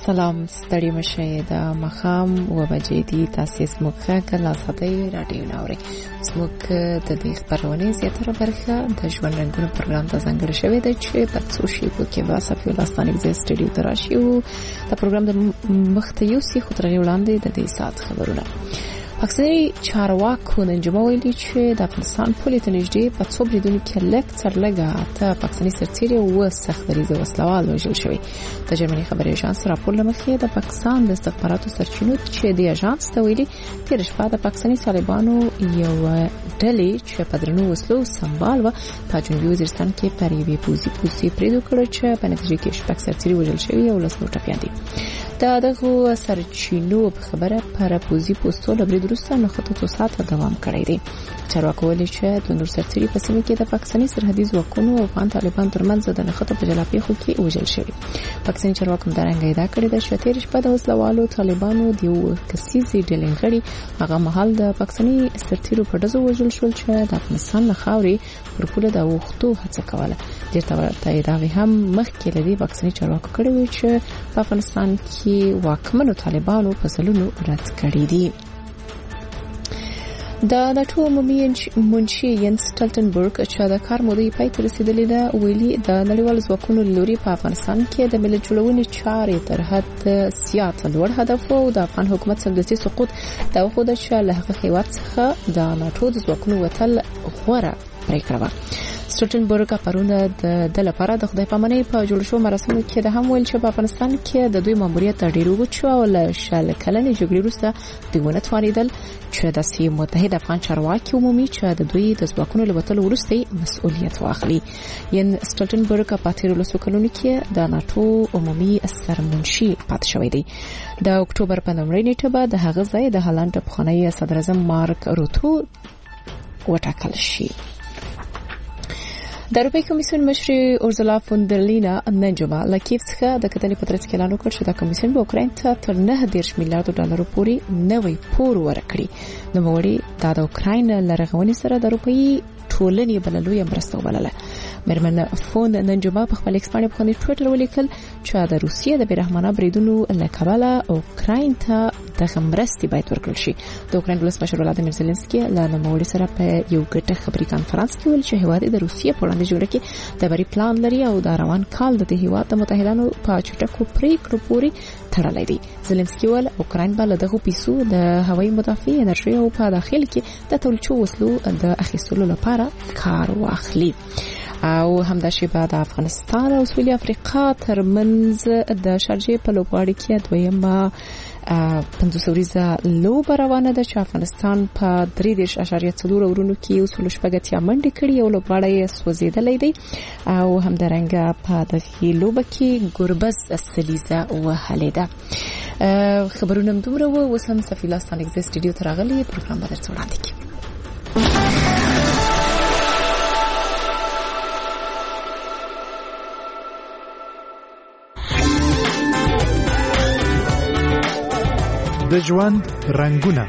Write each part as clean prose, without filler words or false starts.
سلام ستړي مشه د مخام و بجې دي تاسو سموکه کله ساتي رادیو ناوري سموک د دې خبرونه زیاتره برخه د ژوند رنګونو پروګرام ته ځانګړی شوی دی چې په څو شی کې واسفي ولستانې د سټډیو تراشي او د پروګرام د مختیو سی خو تر وړاندې د دې سات خبرونه اکثري چارواکو نن جمع ویلي چې د افغانستان پولیس نږدې په څو بریدونو کې لکثر لګا ته پاکستاني سرتیري او سختريزه وسلوال وژل شوی د جرمني خبري اژانس راپور لمخې د پاکستان د استخباراتو سرچینو چې د اژانس ته ویلي تیر شپه د پاکستاني طالبانو یو ډلې چې په درنو وسلو سمبال و په جنوبي وزیرستان کې پر یوې پوزي پریدو کړ چې په نتیجه کې شپږ سرتیري وژل شوی او لس نور ټپيان دي دغه سرچینو په خبره پر پوزي پوسټو د برید وروسته نه خطوط ساعت دوام کړی دی چارواکو ویلي چې د نور سرتیري په سیمه کې د پاکستاني سرحدي ځواکونو او افغان طالبان ترمنځ د نښتو په جلاپیخو کې وژل شوی پاکستاني چارواکو درنګ ادعا کړې ده چې تیر شپه د وسلوالو طالبانو د یو کسيزي ډلې غړي هغه مهال د پاکستاني سرتیرو په ډزو وژل شول چې د افغانستان خاوري پر پوله د وختو هڅه کوله دغه تایید هم مخکې لدی پاکستاني چارواکو کړی و چې په افغانستان کې واکمنو طالبانو په سلونو رد کړی دي د ناتو عمومي منشي ینس سټلټنبرګ چې د کار مودې پای ته رسیدلې ده ویلي د نړیوال ځواکونو لوري په افغانستان کې د ملت جوړونې چارې تر حد زیات لوړ هدف او د افغان حکومت سمدستي سقوط دا خو د شاله هیواد څخه د ناتو د ځواکونو وتل غوړه پریکړه سټلټنبرګ پرونه د لپاره د خدای پامنۍ په جوړ شو مراسمو کې د هم ویل چې په افغانستان کې د دوی ماموریت ډیر وګچو او له شاله کلنې جګړې وروسته دیونه توانیدل چې د سیمه متحده افغان چارواکي عمومي چې د دوی د ځواکونو لوتلو وروسته مسؤلیت واخلي ین سټلټنبرګ په تیر لسو کلونو کې د ناتو عمومي سرمنشي پات شوی دی د اکتوبر په لومړۍ نیټه به د هغه ځای د هالند پخوانی صدر اعظم مارک روتو وټاکل شي د اروپای کمیسیون مشر اورزولا فون در لینا نن جمعه له کیف څخه د کتنې په ترڅ کې اعلان وکړ چې د کمیسیون به اوکراین ته تر 9 میلیارډ ډالر پورې نوې پور ورکړي نو وړي د اوکراین لرغونی سره د اروپای ټولنې بللوي مرسته وبلله مرمن فون نن جمعه په خپل ایکس باندې په ټوئیټر ولیکل چې د روسیې د بیرحمانه بریدونو له کبله اوکراین ته د مرستې باید ورکړل شي د اوکراین ولسمشر ولادیمیر زيلنسکي له نوموړي سره په یو ګټه خبري کانفرنس کې ویل چې هیواد د روسیې په وړاندې جوړه کې د بری پلان لري او د روان کال د هیواد د متحدانو په چټکو پریکړو پورې تړلې دي زيلنسکي ول اوکراین به له دغه پیسو د هوایي مدافع انرژي او په داخل کې د تولید وسلو د اخیستلو لپاره کار واخلي او همداشي بعد افغانستان او سویلي افریقا ترمنځ د شارجې په لوبغاړي کې دویمه 50 ورځې لوب روانه ده چې افغانستان په 3.4 اورونو کې وسلو شپږتیا منډه کړې او لوبغاړي سوځیدلې دي او همدارنګه په دغه لوب کې ګوربز سلیزه وهلې ده خبرونه دومره وسم سفیلاستان اگزیست سټډیو ترغلي پروګرام به درته وړاندې کړم د ژوند رنگونه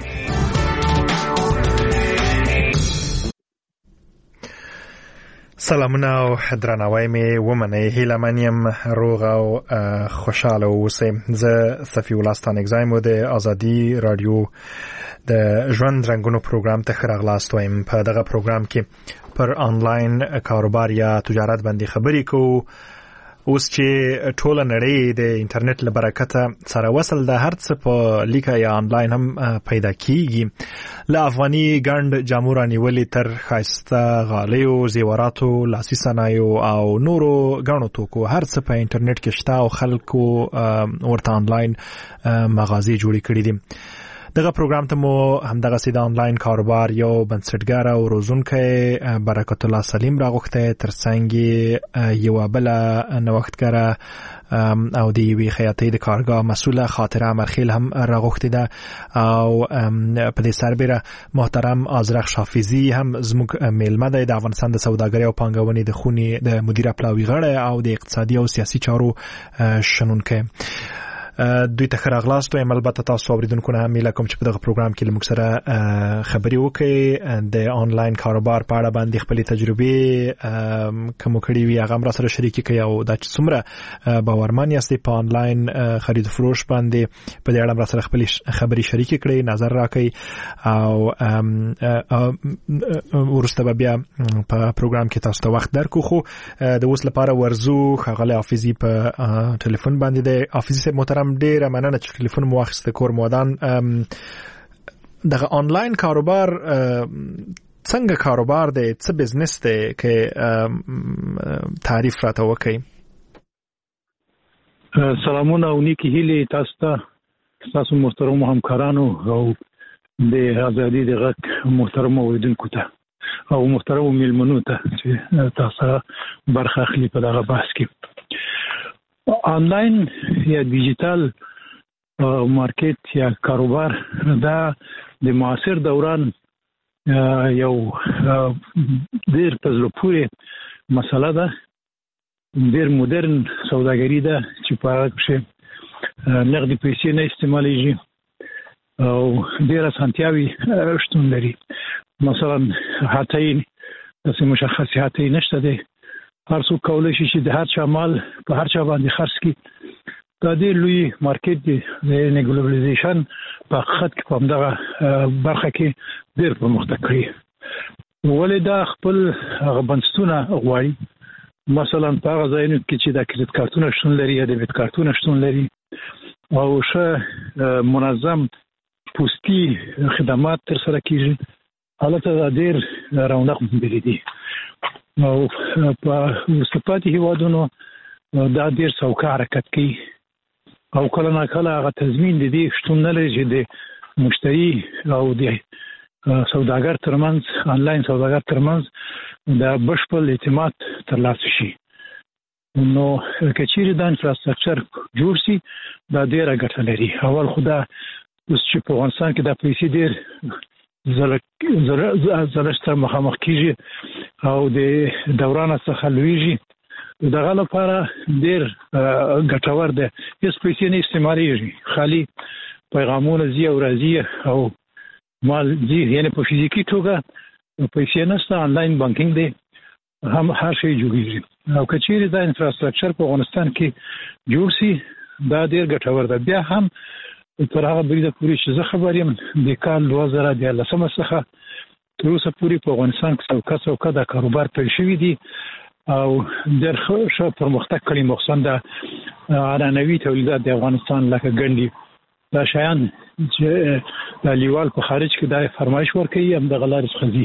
سلامونه او درناوی می ومنه هیله منیم روغ او خوشاله اوسئ زه صفی ولستان اگزایم د ازادي رادیو د ژوند رنگونو پروګرام ته خراغلاست وایم په دغه پروګرام کې پر آنلاین کاروبار یا تجارت باندې خبرې کوو اوس چې ټوله نړۍ د انټرنیټ له برکته سره وصل د هر څه په لیکه یا آنلاین هم پیدا کیږي له افغاني ګند جامورا نیولې تر خاصه غالیو زیوراتو لاسي صنایعو او نورو غنو توکو هر څه په انټرنیټ کې شته او خلکو ورته آنلاین مغازې جوړې کړې دي دغه پروګرام ته مو همدغه سیده آنلاین کاروبار یو بنسټګر او روزونکي برکت الله سلیم راغوخته ترڅنګ یو بل نوښتګر او دی وی خیاطۍ د کارګاه مسؤله خاطره مرخیل هم راغوخته ده او په دې سربېره محترم ازرق شافیزی هم زموږ میلمه دی د افغانستان د سوداګرۍ او پانګونې د خونې د مدیر پلاوی غړی او د اقتصادي او سیاسي چارو شنونکي دوی ته راغلاست او البته تاسو اوریدونکو نه هم کوم چې په دغه پروګرام کې لمک سره خبري وکړي د آنلاین کاروبار په اړه باندې خپل تجربه کوم کړي وي هغه را سره شریک کړي او د څومره باورمن یاستئ په آنلاین خرید فروش باندې په دې اړه را سره خپل خبري شریک کړي نظر راکړي او ورسته بیا په پروګرام کې تاسو ته وخت درکو خو د اوس لپاره ورزو خغله حافظي په ټلیفون باندې د حافظي محترم ډیره مننه چې ټلیفون مو واخیسته کور مودان دغه آنلاین کاروبار څنګه کاروبار دی څه بزنس دی کې تعریف راته وکړئ سلامونه او نیکی هیله تاسو محترم همکارانو او د ازادي د غږ محترم اوریدونکو ته او محترم میلمنو ته چې تاسو برخه اخلي په دغه بحث کې آنلاین یا ډیجیټل مارکیټ یا کاروبار دا د معاصر دوران یو ډیر په زړه پورې مسله ده ډیر مدرن سوداګري ده چې په هغه کې نقدي پیسې نه استعمالېږي او ډیر اسانتیاوي شتون لري مثلا هاتین داسې مشخص هاتین نشته دی هر څوک کولای شي چې د هر چا مال په هر چا باندې خرڅ کړي دا ډېر لوی مارکیټ دی د ګلوبلایزیشن په خط کې په دغه برخه کې ډېر پرمختګ کړی ولې دا خپل بنسټونه غواړي مثلا په هغه ځایونو کې چې د کریډټ کارتونو شتون لري یا د ډیبټ کارتونو شتون لري او ښه منظم پوسټي خدمات تر سره کیږي حالته ډېر رونق بلدي او په مستقاتي هیوادونو دا ډېر څوک حرکت کوي او کله نه کله هغه تضمین دي شتون نه لري چې د مشتری او د سوداګر ترمنځ آنلاین سوداګر ترمنځ دا بشپړ اعتماد ترلاسه شي نو کچېری د انفراستراکچر جوړ شي دا ډېر ګټه لري اول خدا اوس چې په افغانستان کې د پیسې ډېر زلشتر مخامخ کیږي او د دوران څخه لویږي دغه لپاره ډېر ګټور ده هیڅ پیسې نه استعمالېږي خالي پیغامونه زی او راځي او مال زی یعنی په فزیکی توګه پیسې نشته آنلاین بانکینګ دی هم هر شی جوړیږي او کچېری د انفراستراکچر په افغانستان کې جوړ شي دا ډېر ګټور ده بیا هم تر هغه بریده پورې چې زه خبر یم د کال 2013 څخه تر اوسه پورې په افغانستان کې څوکه د کاروبار پیل شوی دی او ډېر ښه پرمختګ کړی مخصوصا د اړانوي تولیدات د افغانستان لکه ګنډي دا شیان چې د لیوال په خارج کې د فرمایش ورکوي هم د غلار څخه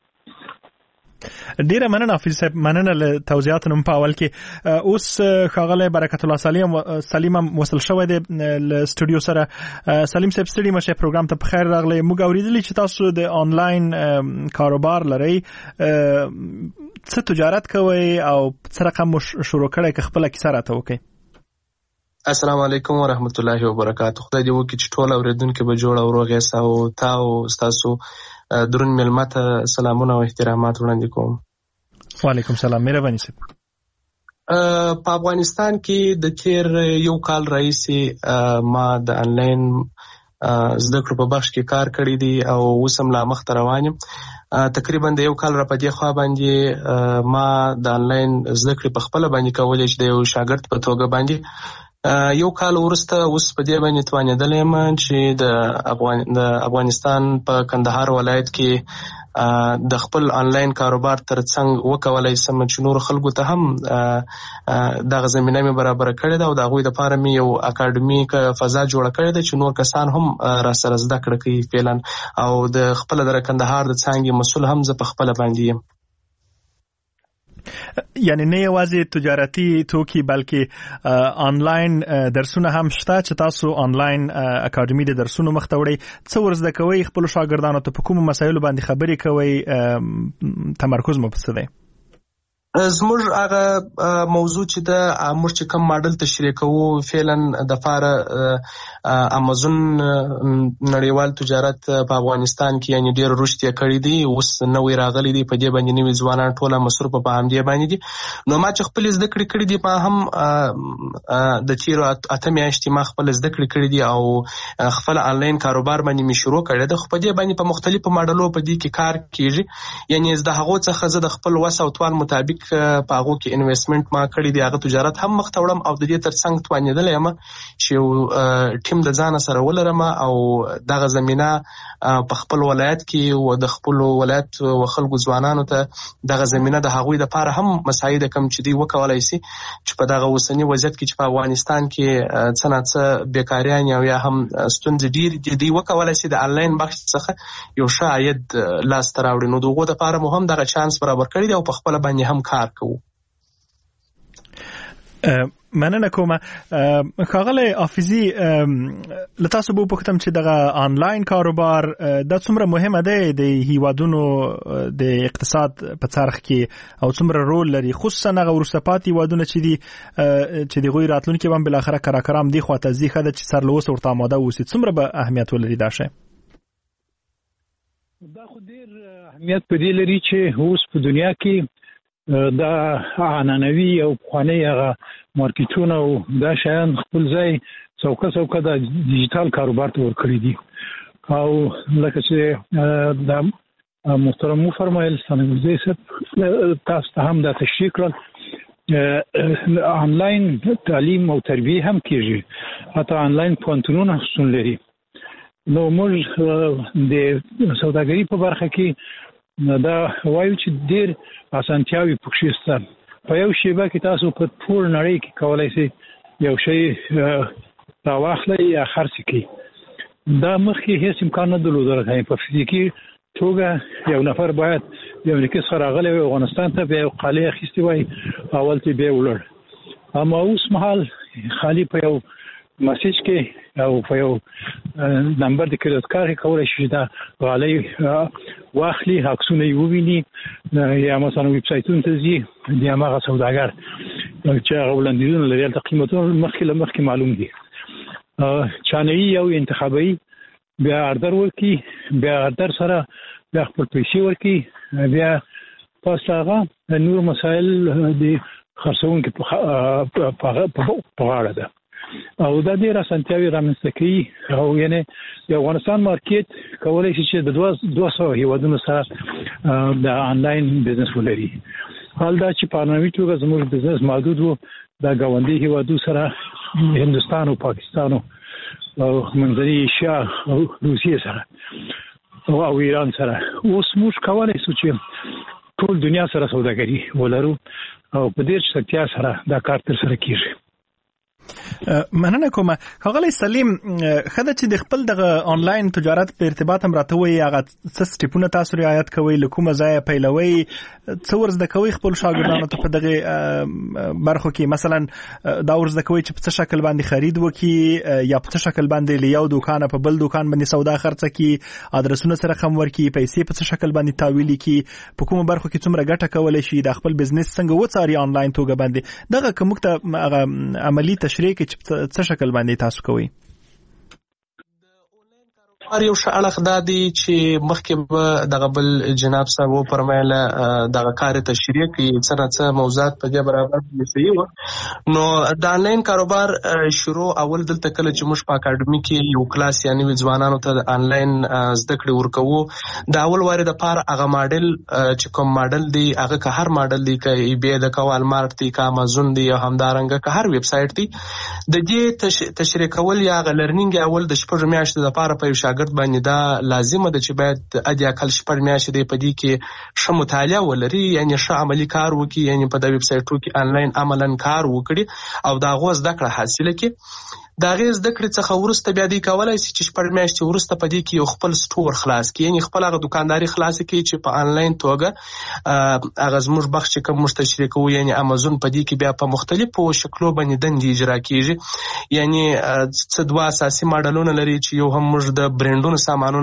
ډیره مننه حافظ صاحب مننه له توضیحاتو په اول کې اوس ښاغلی برکت الله سلیم وصل شوی دی له سټوډیو سره سلیم صاحب ستړي مشه پروګرام ته بخیر راغلی موږ اوریدلی چې تاسو د آنلاین کاروبار لرئ څه تجارت کوئ او څه رقم شروع کړئ که خپله کیسه راته وکړئ السلام علیکم ورحمت الله وبرکاته خدای دې وکړي چې ټول اوریدونکي به جوړ او روغ یاست او تاسو درون ملمت سلامونه او احترامات وړاندې کوم وعلیکم سلام مهرباني صاحب په افغانستان کې د تیر یو کال راځي ما د آنلاین زده کړو په بخش کې کار کړی دی او اوس هم لا مخ ته روان یم تقریبا د یو کال را پدې خوا باندې ما د آنلاین زده کړې په خپل باندې کولای چې د یو شاګرد په توګه باندې یو کال ورسته اوس په دې باندې توانېدل یم چې د افغانستان په کندهار ولایت کې د خپل آنلاین کاروبار ترڅنګ وکولای سم چې نور خلکو ته هم دغه زمینه مې برابر کړې ده او د هغوی لپاره مې یو اکاډمیک فضا جوړه کړې ده چې نور کسان هم را سره زده کړه کوي فعلا او د خپل د کندهار د څانګې مسؤل هم زه په خپل باندې یم یعنی نه یوازې تجارتي توکي بلکې آنلاین درسونه هم شته چې تاسو آنلاین اکاډمي د درسونو مخ ته وړئ څه ورزده کوئ خپل شاګردانو ته په کومو مسایلو باندې خبرې کوئ تمرکز مو په څه دی زموږ هغه موضوع چې د موږ چې کوم ماډل تشریح کوو فعلا د فاره امازون نړیوال تجارت په افغانستان کې یعنی ډېر رشد یې کړی دی، اوس نوې راغلی دی، په دې باندې نوې ځوانان ټوله مصروف په همدې باندې دي. نو ما چې خپل زده کړې کړې دي، ما هم د تیرو 8 میاشتې ما خپل زده کړې کړې دي او خپل آنلاین کاروبار باندې مې شروع کړی دی. خو په دې باندې په مختلفو ماډلو په دې کې کار کیږي، یعنی د هغو څخه زه د خپل وس او توان مطابق په هغو کې انویسټمنټ ما کړی دی، هغه تجارت هم مخ ته وړم او د دې ترڅنګ توانېدلی یم چې ټیم د ځان سره ولرم او دغه زمینه په خپل ولایت کې او د خپل ولایت او خلکو ځوانانو ته دغه زمینه د هغوی لپاره هم مساعد کم چې دی وکولای شي چې په دغه اوسنی وضعیت کې چې په افغانستان کې څه نه څه بیکاریان او یا هم ستونزې ډېرې دي، دی وکولای شي د آنلاین بخش څخه یو ښه عاید لاسته راوړي. نو دغو دپاره مو هم دغه چانس برابر کړی دی او په خپله باندې هم کار کوو. مننه کوم. ښاغلی حافظي، له تاسو به وپوښتم چې دغه آنلاین کاروبار دا څومره مهمه دی د هیوادونو د اقتصاد په څرخ کې او څومره رول لري، خصوصا هغه وروسته پاتې هیوادونه چې دي چې د هغوی راتلونکي به هم بالاخره کراکرام دې خواته ځي، ښه ده چې سر له اوسه ورته آماده واوسي. څومره به اهمیت ولري دا شی؟ دا خو ډېر اهمیت په دې لري چې اوس په دنیا کې دا عنعنوي او پخواني هغه مارکیټونه او دا شیان خپل ځای څوکه د ډیجیټل کاروبار ته ورکړي دي. او لکه چې دا محترم فرمایل سنګزي صاحب تاسو ته هم دا تشریح کړل، آنلاین تعلیم او تربیه هم کیږي، حتی آنلاین پوهنتونونه شتون لري. نو موږ د سوداګرۍ په برخه کې دا وایو چې ډېر اسانتیاوي پکې شته. په یو شیبه کې تاسو په ټول نړۍ کې کولای شئ یو شی راواخلئ یا خرڅ کړئ. دا مخکې هیڅ امکان نه درلود. په فزیکي توګه یو نفر باید یو لیکس راغلی وي افغانستان ته، بیا یو قالۍ اخیستې وای، اول ته بیا ولاړ. اما اوس مهال خالي په یو مسیج کې او په یو نمبر د کریډټ کارت کولای شي دا غالۍ واخلي، عکسونه یې وویني، یا مثلا ویب سایټونو ته ځي، د هغه سوداګر چې هغه وړاندیزونه لري هلته قیمتونه مخکې معلوم دي. چانه‌ای او انتخابي بیا اردر ورکي، بیا اردر سره بیا خپل پیسې ورکي، بیا پس هغه نور مسایل د خرڅونکو په غاړه ده. او دا ډېر اسانتیاوي رامنځته کوي. او یعنی د افغانستان مارکیټ کولای شي چې د 200 هیوادونو سره د آنلاین بزنس ولري. حال دا چې په عمومي توګه زموږ بزنس محدود وو د ګاونډي هیوادو سره، هندوستان او پاکستان او منځنۍ ایشیا او روسیې سره او ایران سره. اوس موږ کولای شو چې ټول دنیا سره سوداګري ولرو او په ډېر چټکتیا سره دا کار ترسره کیږي. مننه کوم. ښاغلی سلیم، خدای چې د خپل دغه آنلاین تجارت په ارتباط هم راته وایي هغه څه سټیپونه تاسو رعایت کوئ، له کومه ځایه پیلوئ، څه ورزده کوئ خپل شاګردانو ته په دغه برخو کې؟ مثلا دا ورزده کوئ چې په څه شکل باندې خرید وکړي یا په څه شکل باندې له یو دوکانه په بل دوکان باندې سودا خرڅه کړي، ادرسونه سره خم ورکړي، پیسې په څه شکل باندې تحویل کړي، په کومه برخو کې څومره ګټه کولی شي، د خپل بزنس څنګه وڅاري آنلاین توګه باندې. دغه که موږ ته عملي تشریح کې څه شکل باندې تاسو کوئ؟ یو ښه اړخ دا دی چې مخکې به دغه بل جناب صاحب وفرمایله دغه کار تشریح کړي، څه نه څه موضوعات په دې برابر صحیح وه. نو د آنلاین کاروبار شروع اول دلته کله چې موږ په اکاډمي کې یو کلاس یا نوي ځوانانو ته د آنلاین زده کړې ورکوو، د اول وارې دپاره هغه ماډل چې کوم ماډل دی، هغه که هر ماډل دی، که ای بی ده، که والمارت دی، که امازون دی، یا همدارنګه که هر ویب سایټ دی، د دې تشریح کول یا هغه لرنینګ اول د 6 میاشتو دپاره په یو شاګرد باندې دا لازمه ده چې باید ادي اقل 6 میاشتې دی په دې کې ښه مطالعه ولري، یعنی ښه عملی کار وکړي، یعنی په د ویب سایټو کې آنلاین عملاً کار وکړي او د هغو زده کړه حاصله کړي. د هغې زده کړې څخه وروسته بیا دوی کولی شي چې 6 میاشتې وروسته په دې کې یو خپل سټور خلاص کړي، یعنې خپل هغه دوکانداري خلاصه کړي چې په آنلاین توګه هغه زموږ بخش چې کوم موږ تشریح کوو، یعنې امازون په دې کې بیا په مختلفو شکلو باندې دندې اجرا کېږي. یعنې څه 2 اساسي ماډلونه لري چې یو هم موږ د برینډونو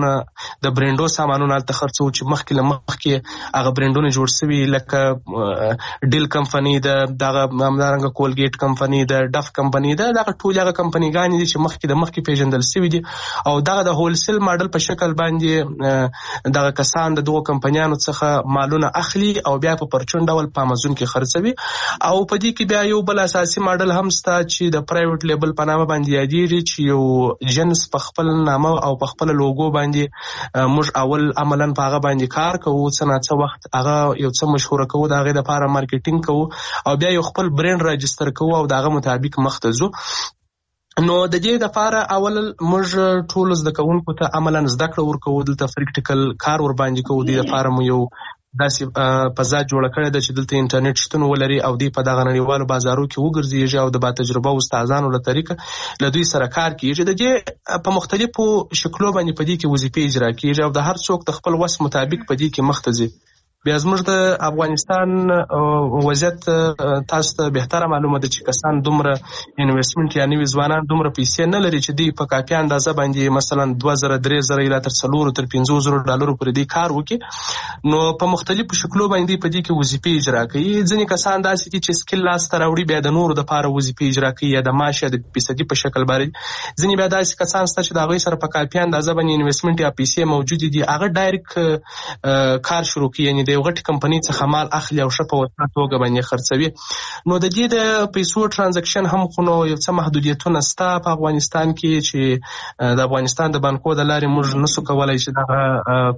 سامانونه هلته خرڅوو چې مخکې هغه برینډونه جوړ شوي، لکه ډیل کمپنۍ ده، دغه همدارنګه کولګیټ کمپنۍ ده، ډف کمپنۍ ده، دغه ټولې هغه کمپنیګانې دي چې مخکې پیژندل شوي دي، او دغه د هولسیل ماډل په شکل باندې دغه کسان د دغو کمپنیانو څخه مالونه اخلي او بیا په پرچون ډول په امازون کې خرڅوي. او په دې کې بیا یو بل اساسي ماډل هم شته چې د پرایویټ لیبل په نامه باندې یادېږي، چې یو جنس په خپل نامه او په خپل لوګو باندې موږ اول عملاً په هغه باندې کار کوو، څه ناڅه وخت هغه یو څه مشهوره کوو، د هغې دپاره مارکیټینګ کوو او بیا یو خپل برینډ راجستر کوو او د هغه مطابق مخ ته ځو. نو د دې دپاره اول موږ ټولو زده کوونکو ته عملاً زده کړه ورکوو، دلته پریکټیکل کار ورباندې کوو. دې دپاره مو یو داسې فضا جوړه کړې ده چې دلته انټرنیټ شتون ولري او دوی په دغه نړیوالو بازارو کې وګرځېږي او د با تجربه استادانو له طریقه له دوی سره کار کېږي. د دې په مختلفو شکلو باندې په دې کې وظیفې اجرا کېږي او د هر څوک د خپل وس مطابق په دې کې مخ ته ځي. بیا زموږ د افغانستان وضعیت تاسو ته بهتره معلومه ده چې کسان دومره انویسټمنټ یا نوي ځوانان دومره پیسې نه لري چې دوی په کافي اندازه باندې مثلا 2000 3000 یا تر 4 تر 500 ډالرو پورې دوی کار وکړي. نو په مختلفو شکلو باندې په دې کې وظیفې اجرا کوي. ځینې کسان داسې دي چې سکل لاس ته راوړي بیا د نورو دپاره وظیفې اجرا کوي یا د معاش یا د فیصدي په شکل باندې. ځینې بیا داسې کسان شته چې د هغوی سره په کافي اندازه باندې انویسټمنټ یا پیسې موجودې دي، هغه ډایرکټ کار شروع کوي، یعنې د یو غټې کمپنۍ څخه مال اخلي او ښه په وسعه توګه باندې خرڅوي. نو د دې د پیسو ټرانزکشن هم خو نو یو څه محدودیتونه شته په افغانستان کې چې د افغانستان د بانکو د لارې موږ نسو کولی چې دغه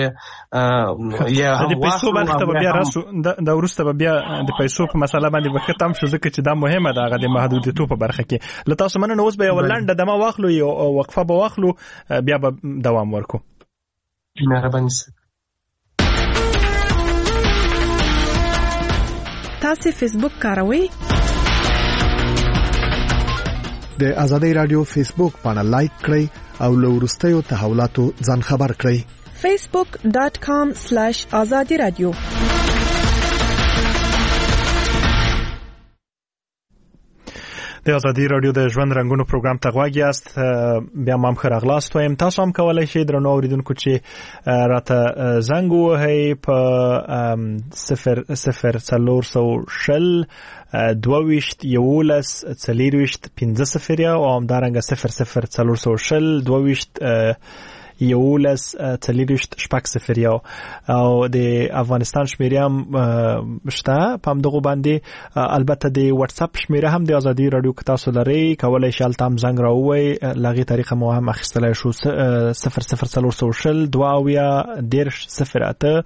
پیسې یا هم پیسو باندې بیا راسو د وروسته بیا د پیسو په مسله باندې وخت هم شو، ځکه چې دا مهمه ده هغه د محدودیتو په برخه کې. له تاسو مننه. اوس به یو لنډه دمه واخلو، یو وقفه به واخلو، بیا به دوام ورکو. مهرباني. تاسو فیسبوک کاروئ؟ د ازادۍ رادیو فیسبوک باندې لایک کړئ او له وروستیو تحولاتو ځان خبر کړئ. facebook.com/azadi radio. د ازادي رادیو د ژوند رنگونو پروګرام ته غواړئ یاست. بیا هم خراغلاست وایم. تاسو هم کولای شئ درنو اوریدونکو چې راته زنګ ووهئ په 00400 22 11 40 15 او همدارنګه 00400 22 11 40 او د افغانستان شمیره هم شته په همدغه باندې. البته د واتس اپ شمیره هم د ازادي رادیو کې تاسو لرئ، کولای شئ تام زنګ راووي، لغې طریقه مو هم اخیستلای شو 00400 22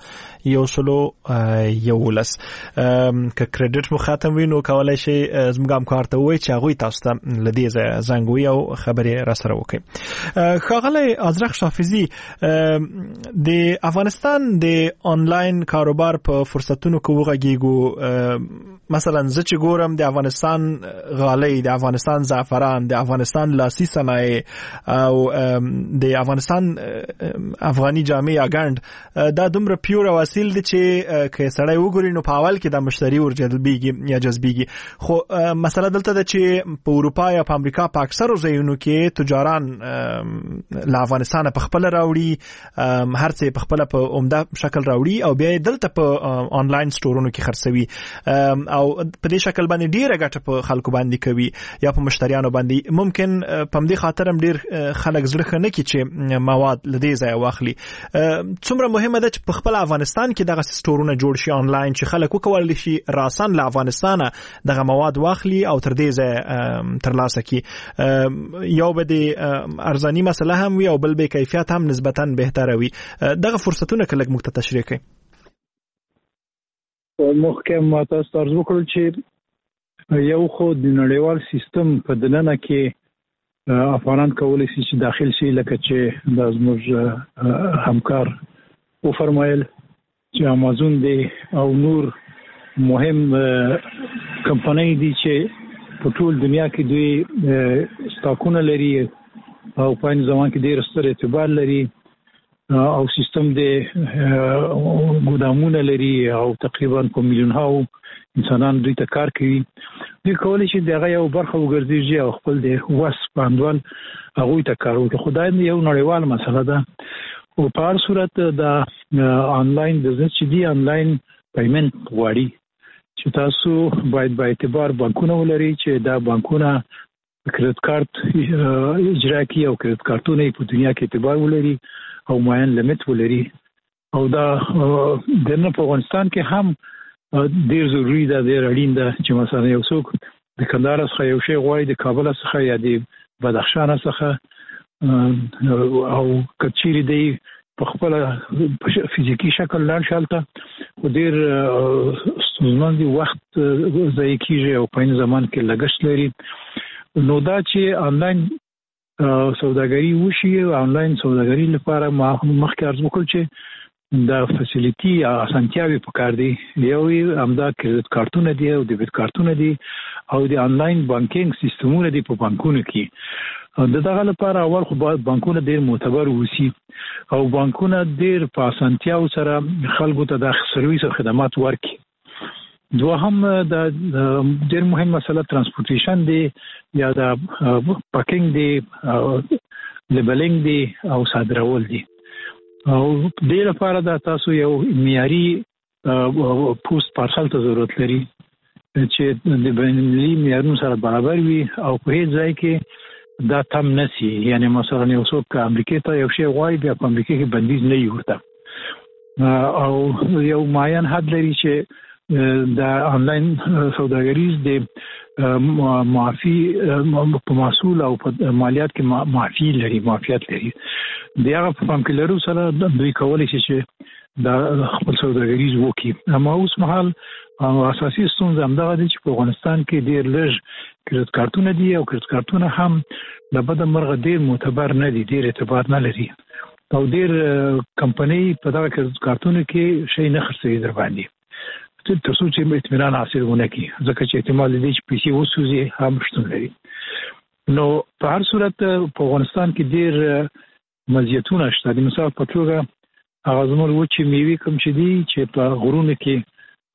11 که کریډټ مو ختم وي نو کولای شئ زموږ همکار ته ووایئ چې هغوی تاسو ته له دې ځایه زنګ ووایي او خبرې راسره وکړي. ښاغلی ازرق شافعي، د افغانستان د آنلاین کاروبار په فرصتونو کې وغږیږو. مثلا زه چې ګورم د افغانستان غالۍ، د افغانستان زعفران، د افغانستان لاسي صنایع او د افغانستان افغاني جامې یا ګنډ، دا دومره پیور او اصیل دي چې که سړی وګوري نو په اول کې د مشتری ورجذبېږي یا جذبېږي. خو مسله دلته ده چې په اروپا یا په امریکا په اکثرو ځایونو کې تجاران له افغانستان په خپل راوړي، هر څه په خپل په عمده شکل راوړي او بیا دلته په آنلاین سټورونو کې خرڅوي او په دې شکل باندې ډیره ګټه په خلکو باندې کوي یا په مشتریانو باندې. ممکن په دې خاطر هم ډیر خلک زړه خنه کوي چې مواد لدې ځای واخلي. څومره مهمه ده چې په خپل افغانستان کې دغه سټورونه جوړ شي آنلاین چې خلک وکولای شي راسن له افغانستانه دغه مواد واخلي او تر دې ځای ترلاسه کړي. یو به د ارزاني مسله هم وي او بل به کیفیت هم نسبتاً بهتره وي. دغه فرصتونه کله موږ ته تشریح کړئ. محکم تاسو ارزو وکړل چې یو خو د نړیوال سیستم په دننه کې افغانان کولی شي چې داخل شي، لکه چې د زموږ همکار او فرمایل چې امازون دی او نور مهم کمپنۍ دي چې په ټول دنیا کې دوی سټاکونه لري او په ان زمان کې ډېر ستر اعتبار لري او سیستم د ګودامونه لري او تقریبا په میلیونونو انسانان دوی ته کار کوي. دوی کولی شي دغه یو برخه وګرځي او خپل د وس پاندوال هغه ته کار وکړي. خدای یو نړیوال مسله ده او په هر صورت د آنلاین بزنس چې دی آنلاین پیمنت غواړي چې تاسو باید با اعتبار بانکونه ولري چې دا بانکونه کریډټ کارت اجرا کوي او کریډټ کارتونه په دنیا کې اعتبار ولري او معین لیمټ ولري او دا د افغانستان کې هم ډیر ضروری ده ډیر اړین ده چې مثلا یو څوک د کندهار څخه یو شی غواړي د کابل څخه یا د بدخشان څخه او کچيري دی په خپل فزیکی شکل لاړ شالته و ډیر ستونزمن دي وخت ضایع کیږي او په زمان کې لګښت لري. نو دا چې آنلاین سوداګري وشي آنلاین سوداګري لپاره مخکې ارزو کول چې دا فیسیلیټي اسانتیاوي پکار دي. یو همدا کریډټ کارتونه دي او ډیبټ کارتونه دي او د آنلاین بانکینګ سیستمونه دي په بانکونو کې. دغه لپاره اول خو باید بانکونه ډیر معتبر وسی او بانکونه ډیر په اسانتیاو سره خلکو ته د سرویس او خدمات ورکړي. دوهم د ډیر مهم مسله ترانسپورټیشن دی یا د پاکینګ دی لیبلینګ دی او صادرول دی او د لپاره د تاسو یو معیاري پوسټ پارسل ته ضرورت لري چې د بینالمللي معیارونو سره برابر وي او په هیڅ ځای کې دا تم نشي. یعنی مثلا یو څوک امریکا ته یو شی غواړي بیا په امریکا کې بندیز نه یورته او یو معین حد لري چې د آنلاین سوداګریز د معافي په محصول او په مالیات کې معافیت لري. د هغه په فهم کې لرو سره دوی کولی شي چې د خپل سوداګریز وکړي. اما اوس مهال اساسي ستونزه همدغه ده چې په افغانستان کې ډېر لږ کریډټ کارتونه دي او کریډټ کارتونه هم د بده مرغه ډېر معتبر نه دي ډېر اعتبار نه لري او ډېر کمپنۍ په دغه کریډټ کارتونو کې شی نه خرڅوي در باندې ترڅو چې اطمینان حاصل ونه کړي ځکه چې احتمال دی چې پیسې وسوځي هم شتون لري. نو په هر صورت په افغانستان کې ډېر مزیتونه شته. د مثال په توګه هغه زموږ وچې میوې کوم چې دي چې په غرونو کې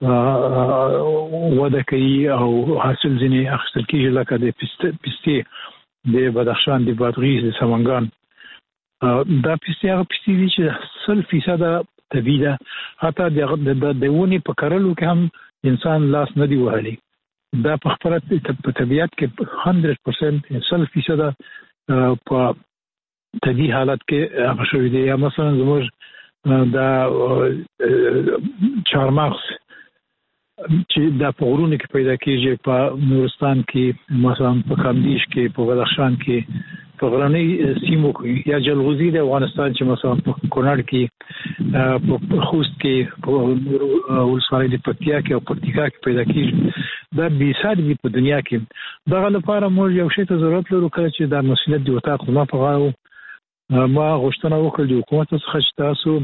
وده کوي او حاصل ځینې اخیستل کېږي لکه د پستې د بدخشان د بادغیس د سمنګان. دا پستې هغه پستې دي چې 100% طبیعي ده. حتی د ونې په کرلو کې هم انسان لاس نه دی وهلی. دا په خپل په طبیعت کې 100% په طبیعي حالت کې هغه شوی دی. یا مثلا زموږ د چهارمغز چې د په غرونو کې پیدا کېږي په نورستان کې مثلا په کامدیش کې په بدخشان کې په غرنۍ سیمو کې یا جلغوزي د افغانستان چې مثلا په کونړ کې په خوست کې په ولسوالۍ د پکتیا کې او پکتیکا کې پیدا کېږي. دا بېساري دي په دنیا کې. دغه لپاره موږ یو شی ته ضرورت لرو کله چې دا مسؤلیت د وطاق زما په غاړه ما غوښتنه وکړه د حکومت څخه چې تاسو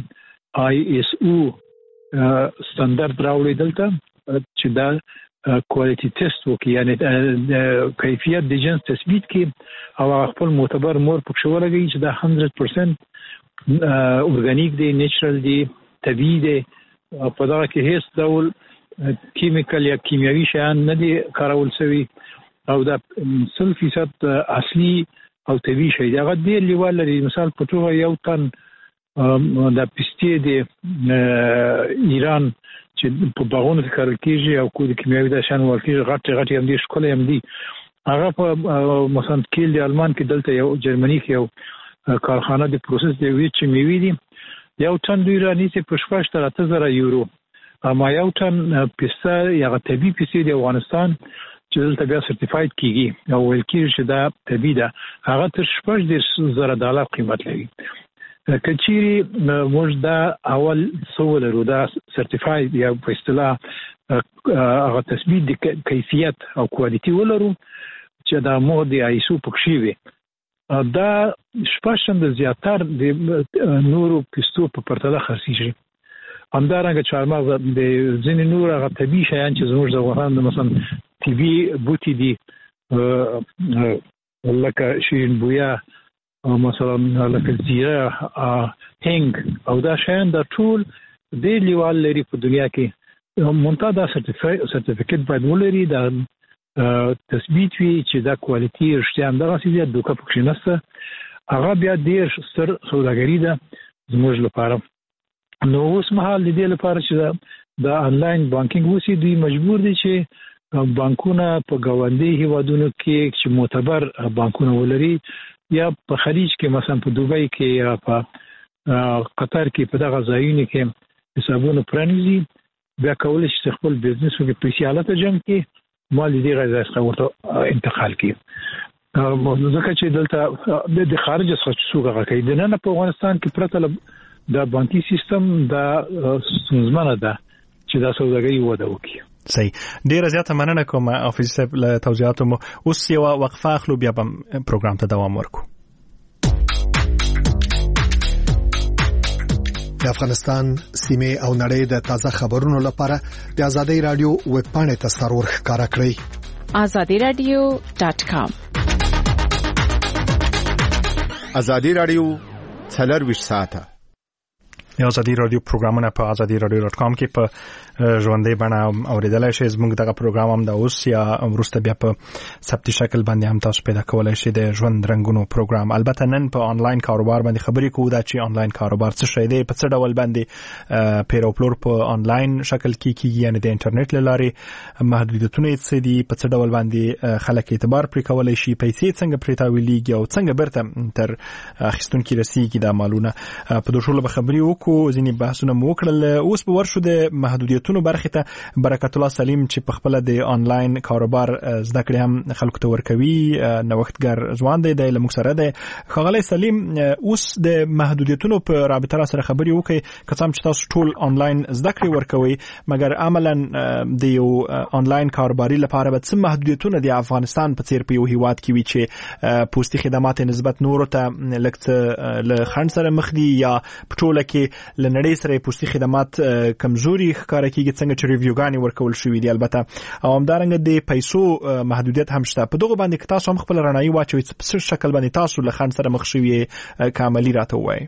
ISO ستاندرد راوړئ دلته چې دا کوالټي ټیسټ وکړي یعنی کیفیت د جنس تثبیت کړي او خپل معتبر مور پکښ ولګي چې دا 100% اورګانیک دی نیچرل دی طبیعي دی په دغه کې هیڅ ډول کیمیکل یا کیمیاوي شیان نه دي کارول شوي او دا 100% اصلي او طبیعي شی دی. هغه ډېر لیوال لري. مثال په توګه یو تن د پستې د ایران چې په باغونو کې کارول کېږي او کو د کیمیاوي د شان ورکېږي غټ هم دي ښکلي هم دي. هغه په مثلا کېل د آلمان کې دلته یو جرمني کې یو کارخانه د پروسس د ویچ میوې دي یو ټن دوی رانیسي په 8,000 یورو. اما یو ټن پسته یا طبیعي پسته د افغانستان چې دلته بیا سرټیفاید کیږي او ویل کېږي چې دا طبیعي ده هغه تر $10,000 قیمت لري. کچيري موږ دا اول سوال ورو دا سرټیفاید یا په اصطلاح هغه تثبیت د کیفیت او کوالټي ولرو چې دا مو د ISO پکښې وي دا شپږم د زیاتر د نورو پستو په پرتله خرڅیږي. همدارنګه چهارمغز د ځینې نور هغه طبیعي شیان چې زموږ د افغانستان مثلا طبي بوټي دي لکه شیرین بویا مثلا لکه زیره هنګ او دا شیان د ټول د لیوال لري په دنیا کې مونږ دا سرټیفیکټ باید ولري دا تثبیت وي چې دا کوالټي رښتیا همدغه سي د دوکه پکې نشته هغه بیا ډیر ستر سوداګري ده زموږ لپاره نو اوس مهال د دې لپاره چې دا انلاین بانکینګ وسی دوی مجبور دي چې بانکونه په ګاونډي هیوادونو کې چې معتبر بانکونه ولري یا په خلیج کې مثلا په دوبۍ کې یا په قطر کې په دغه ځایونو کې حسابونه پرانیزي بیا کولای شي خپل بزنس وکړي په سیالت جنګ کې مال دې غځه څخه انتقال کړي ځکه چې دلته د خارج څخه څوګه کوي د نن په افغانستان کې پرته د بانکي سیستم دا ستونزمنه ده چې دا سوداګري وده وکړي صحیح ډیره زیاته مننه کوم افیس صاحب له توضیحاتو مو اوس یو وقفه اخلو بیا به پروګرام ته دوام ورکو د افغانستان سیمه او نړۍ د تازه خبرونو لپاره د آزادۍ رادیو ویب پاڼې ته سرور ښکارا کړئ azadiradio.com آزادۍ رادیو 24 ساعته یو ازادي رادیو پروګرامونه په azadiradio.com کې په ژوندۍ بڼه اوریدلای شئ زموږ دغه پروګرام هم د اوس یا وروسته بیا په ثبتي شکل باندې هم تاسو پیدا کولای شئ د ژوند رنگونو پروګرام البته نن په آنلاین کاروبار باندې خبرې کوو دا چې آنلاین کاروبار څه شی دی په څه ډول باندې پیر او پلور په آنلاین شکل کې کیږي یعنی د انټرنیټ لارې محدودیتونه څه دي په څه ډول باندې خلک اعتبار پرې کولای شي پیسې څنګه پرې تاویلېږي او څنګه برته تر اخیستونکو رسیږي دا مالونه په دوشوله خبرې کو ځینې بحثونه مو وکړل اوس به ورشو د محدودیتونو برخه ته برکت الله سلیم چې په خپل د آنلاین کاروبار زده کړې هم خلکو ته ورکوي نوښتګر ځوان دی د لمک سره دی خغلی سلیم اوس د محدودیتونو په رابطه سره خبرې وکړي کڅم چې تاسو ټول آنلاین زده کړې ورکوي مګر عملاً د یو آنلاین کاروباري لپاره به څه محدودیتونه د افغانستان په څیر په یو هیواد کې وي چې پوسټي خدمات نسبت نورو ته لکه له خنډ سره مخ دي یا په ټوله کې لنړۍ سره پوسټي خدمات کمزوري ښکارا کیږي څنګه چې ریویوګانی ورکول شوې دي البته او همدارنګ د پیسو محدودیت هم شته په دغه باندې تاسو هم خپل رڼایي واچوي په شکل باندې تاسو له خنډ سره مخ شوي کاملی راته وایي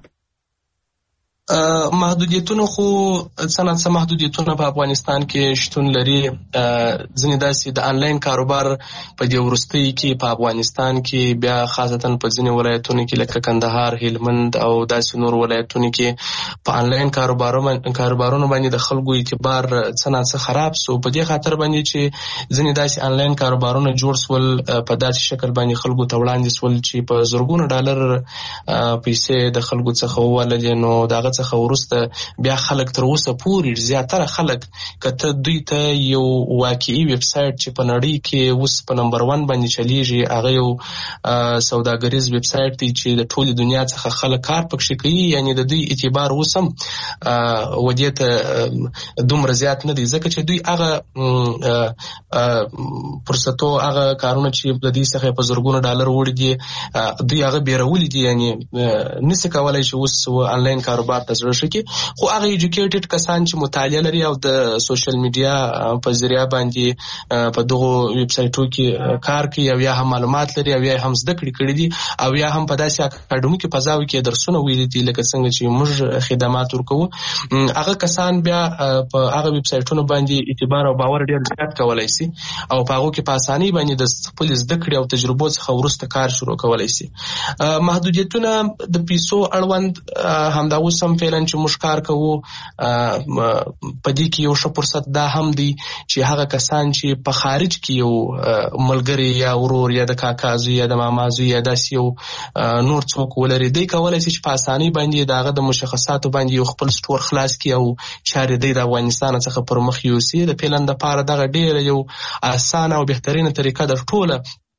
محدودیتونه خو څنګه محدودیتونه په افغانستان کې شتون لري ځینې داسې د انلاین کاروبار په دې ورستۍ کې په افغانستان کې بیا خاصتا په ځینې ولایتونو کې لکه کندهار هلمند او داسې نور ولایتونو کې په انلاین کاروبارونو باندې د خلکو اعتبار څنګه خراب سو په دې خاطر باندې چې ځینې داسې انلاین کاروبارونه جوړ سول په داسې شکل باندې خلکو ته وړاندې سول چې په زرګونو ډالر پیسې د خلکو څخه ولګي نو دغه څخه ورسته بیا خلک تر اوسه پورې زیاتره خلک کته دوی ته یو واقعي ویب سټ چې په نړۍ کې اوس په نمبر 1 باندې چلیږي هغه یو سوداګریز ویب سټ دی چې د ټولې دنیا څخه خلک کار پکې کوي یعنی د دوی اعتبار اوسم ودیته دومره زیات نه دی ځکه چې دوی هغه فرصتو هغه کارونه چې د دې څخه په زرګونو ډالر وړي دي دوی هغه بیرولې دي یعنی نس کولای شي اوس آنلاین کاروبار ته ځړ شي خو هغه ایجوکیټډ کسان چې مطالعه لري او د سوشل میډیا په ذریعہ باندې په دغه ویب سټو کې کار کوي او یا هم معلومات لري او یا هم زده کړی دي او یا هم په داسې اکاډمیک فضاوي کې درسونه ویل دي لکه څنګه چې موږ خدمات ورکوو هغه کسان بیا په هغه ویب سټونو باندې اعتبار او باور ډیر زیات کولای شي او په هغه کې په اسانۍ باندې د خپل زده کړې او تجربو څخه ورسته کار شروع کولای شي محدودیتونه د پیسو اړوند همدا اوس هم فعلا چې موږ کار کوو په دې کې یو ښه فرصت دا هم دی چې هغه کسان چې په خارج کې یو ملګری یا ورور یا د کاکازو یا د مامازو یا داسې یو نور څوک ولري دی کولای شي چې په اسانۍ باندې دغه د مشخصاتو باندې یو خپل سټور خلاص کړي او چارې دی د افغانستان څخه پر مخ یوسي د پلان د پاره دغه ډیره یو اسانه او بهترینه طریقه د ټوله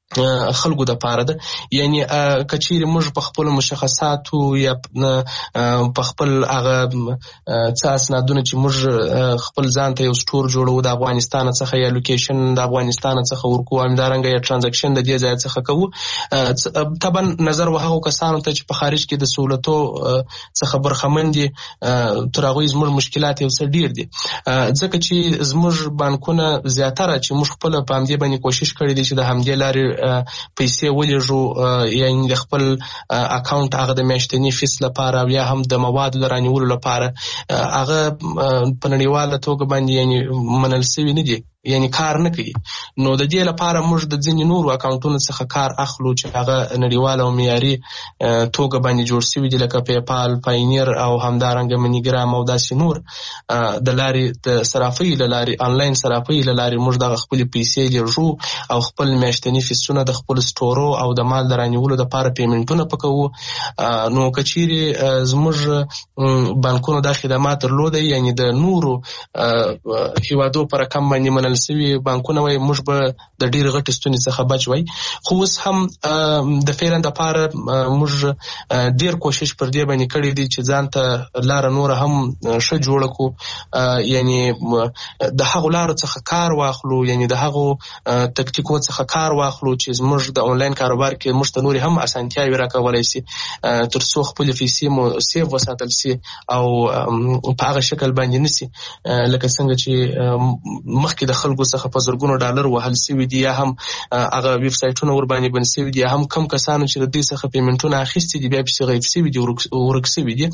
خلکو د پاره ده. یعنی کچیر موږ په خپل مشخصاتو یا په خپل هغه څه اسنادونه چې موږ خپل ځان ته یو سټور جوړو د افغانستان څخه یا لوکیشن د افغانستان څخه ورکو همدارنګه یا ترانزیکشن د دې ځای څخه کوو. طبعا نظر وهغه کسانو ته چې په خارج کې د سہولتو څخه برخمن دي تر هغه زموږ مشکلات یو څه ډیر دي ځکه چې زموږ بانکونه زیاتره چې موږ خپل په همدې باندې کوشش کړی دي چې د همدې لارې پیسې ولېږو یعنی د خپل اکاونټ هغه د میاشتني فیس لپاره یا هم د موادو د رانیولو لپاره هغه په نړیواله توګه باندې یعنی منل شوي نه دي یعنی کار نه کوي. نو د دې لپاره موږ د ځینې نورو اکاونټونو څخه کار اخلو چې هغه نړیواله او معیاري توګه باندې جوړ شوي دي لکه پیپال، پاینیر او همدارنګه منیګرام او داسې نور د لارې د صرافۍ له لارې آنلاین صرافۍ له لارې موږ دغه خپل پیسې لېږو او خپل میاشتني فیسونه د خپل سټورو او د مال د رانیولو لپاره پیمنټونه پکوو. نو کچیرې زموږ بانکونو دا خدمات درلودي یعنی د نورو هیوادو پر رقم باندې سوي بانکونه وای موږ به د ډیر غټ ستونزې څخه بچ وای. خو اوس هم د فعلا د پاره موږ ډیر کوشش پر دې باندې کړی دی چې ځان ته لار نور هم ښه جوړ کړو یعنی د هغو لارو څخه کار واخلو یعنی د هغو تکتیکو څخه کار واخلو چې موږ د انلاین کاروبار کې موږ ته نور هم اسانتیاوي راکولای شي ترڅو خپل پیسې مو سیف وساتل شي او په هغه شکل باندې نسی لکه څنګه چې مخکې د خلکو څخه په زرګونو ډالر وهل شوي دي یا هم هغه ویب سایټونه ور باندې بند شوي دي یا هم کم کسانو چې د دې څخه پیمنټونه اخیستي دي بیا پسې غیب شوي دي ورک شوي دي.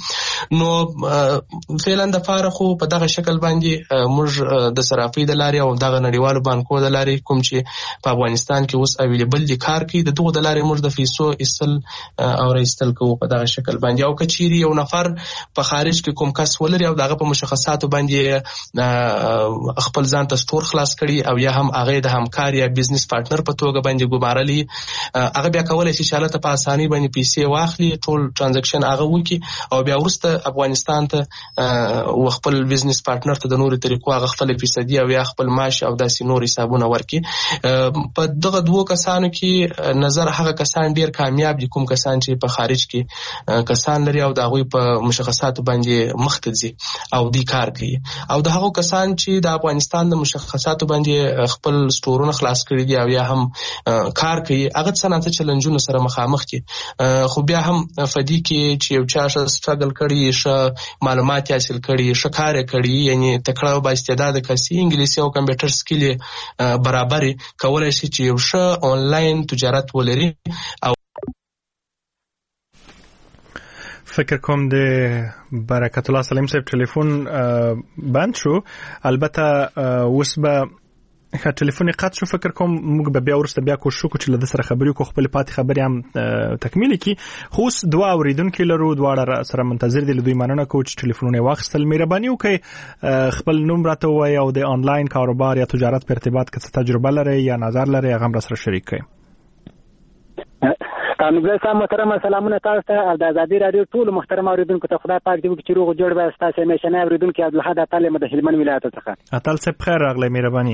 نو فعلا د پاره خو په دغه شکل باندې موږ د صرافۍ د لارې او دغه نړیوالو بانکو د لارې کوم چې په افغانستان کې اوس اویلیبل دي کار کوي د دغه د لارې موږ د پیسو ایستل او راایستل کوو په دغه شکل باندې. او کچيري یو نفر په خارج کې کوم کس ولري او دغه په مشخصاتو باندې خپل ځان ته سٹور خلاص کړي او یا هم هغه د همکار یا بزنس پارټنر په توګه باندې ګمارلي هغه بیا کولای شي چې حالت په اساني باندې پیسې واخلي ټول ترانزیکشن هغه وکي او بیا ورسته افغانستان ته خپل بزنس پارټنر ته د نورو طریقو هغه خپل فیصدي او یا خپل معاش او داسې نور حسابونه ورکي. په دغه دوه کسانو کې نظر هغه کسان ډیر کامیاب دي کوم کسان چې په خارج کې کسان لري او د هغوی په مشخصاتو باندې مخته ځي او دی کار کوي او د هغو کسان چې د افغانستان د مشخصاتو باندې خپل سټورونه خلاص کړي دي او یا هم کار کوي هغه څنګه چیلنجونه سره مخامخ دي. خو بیا هم فدی کې چې یو چا سټرګل کړي ش معلومات حاصل کړي ش کار کړي یعنی تکړه او با استعداد کسي انګلیسي او کمپیوټر سکیل برابر کولای شي چې یو ش آنلاین تجارت ولري. او فکر کوم د برکت الله سلیم صاحب ټلیفون بند شو البته اوس به ټلیفون قطع شو فکر کوم موږ به بیا ورسته بیا کوشش وکړو چې له سره خبرې کو خپل پاتې خبرې هم تکمیل کی. خو اوس دوه اوریدونکو لرو دواړه سره منتظر دي دوی مننه کوم چې ټلیفونونه واخیستل مهرباني وکړئ خپل نوم راته وایي او د آنلاین کاروبار یا تجارت په ارتباط کې تجربه لري یا نظر لري هغه هم سره شریک کړئ. نو زه محترم سلامونه تاسو ته او د ازادي رادیو ټول محترم اوریدونکو ته خدای پاک دې وکړي چې روغ جوړ به تاسو همیشه اوریدونکو عبدالحد اتل د هلمند ولایت څخه اتل صاحب خیر راغلی مهرباني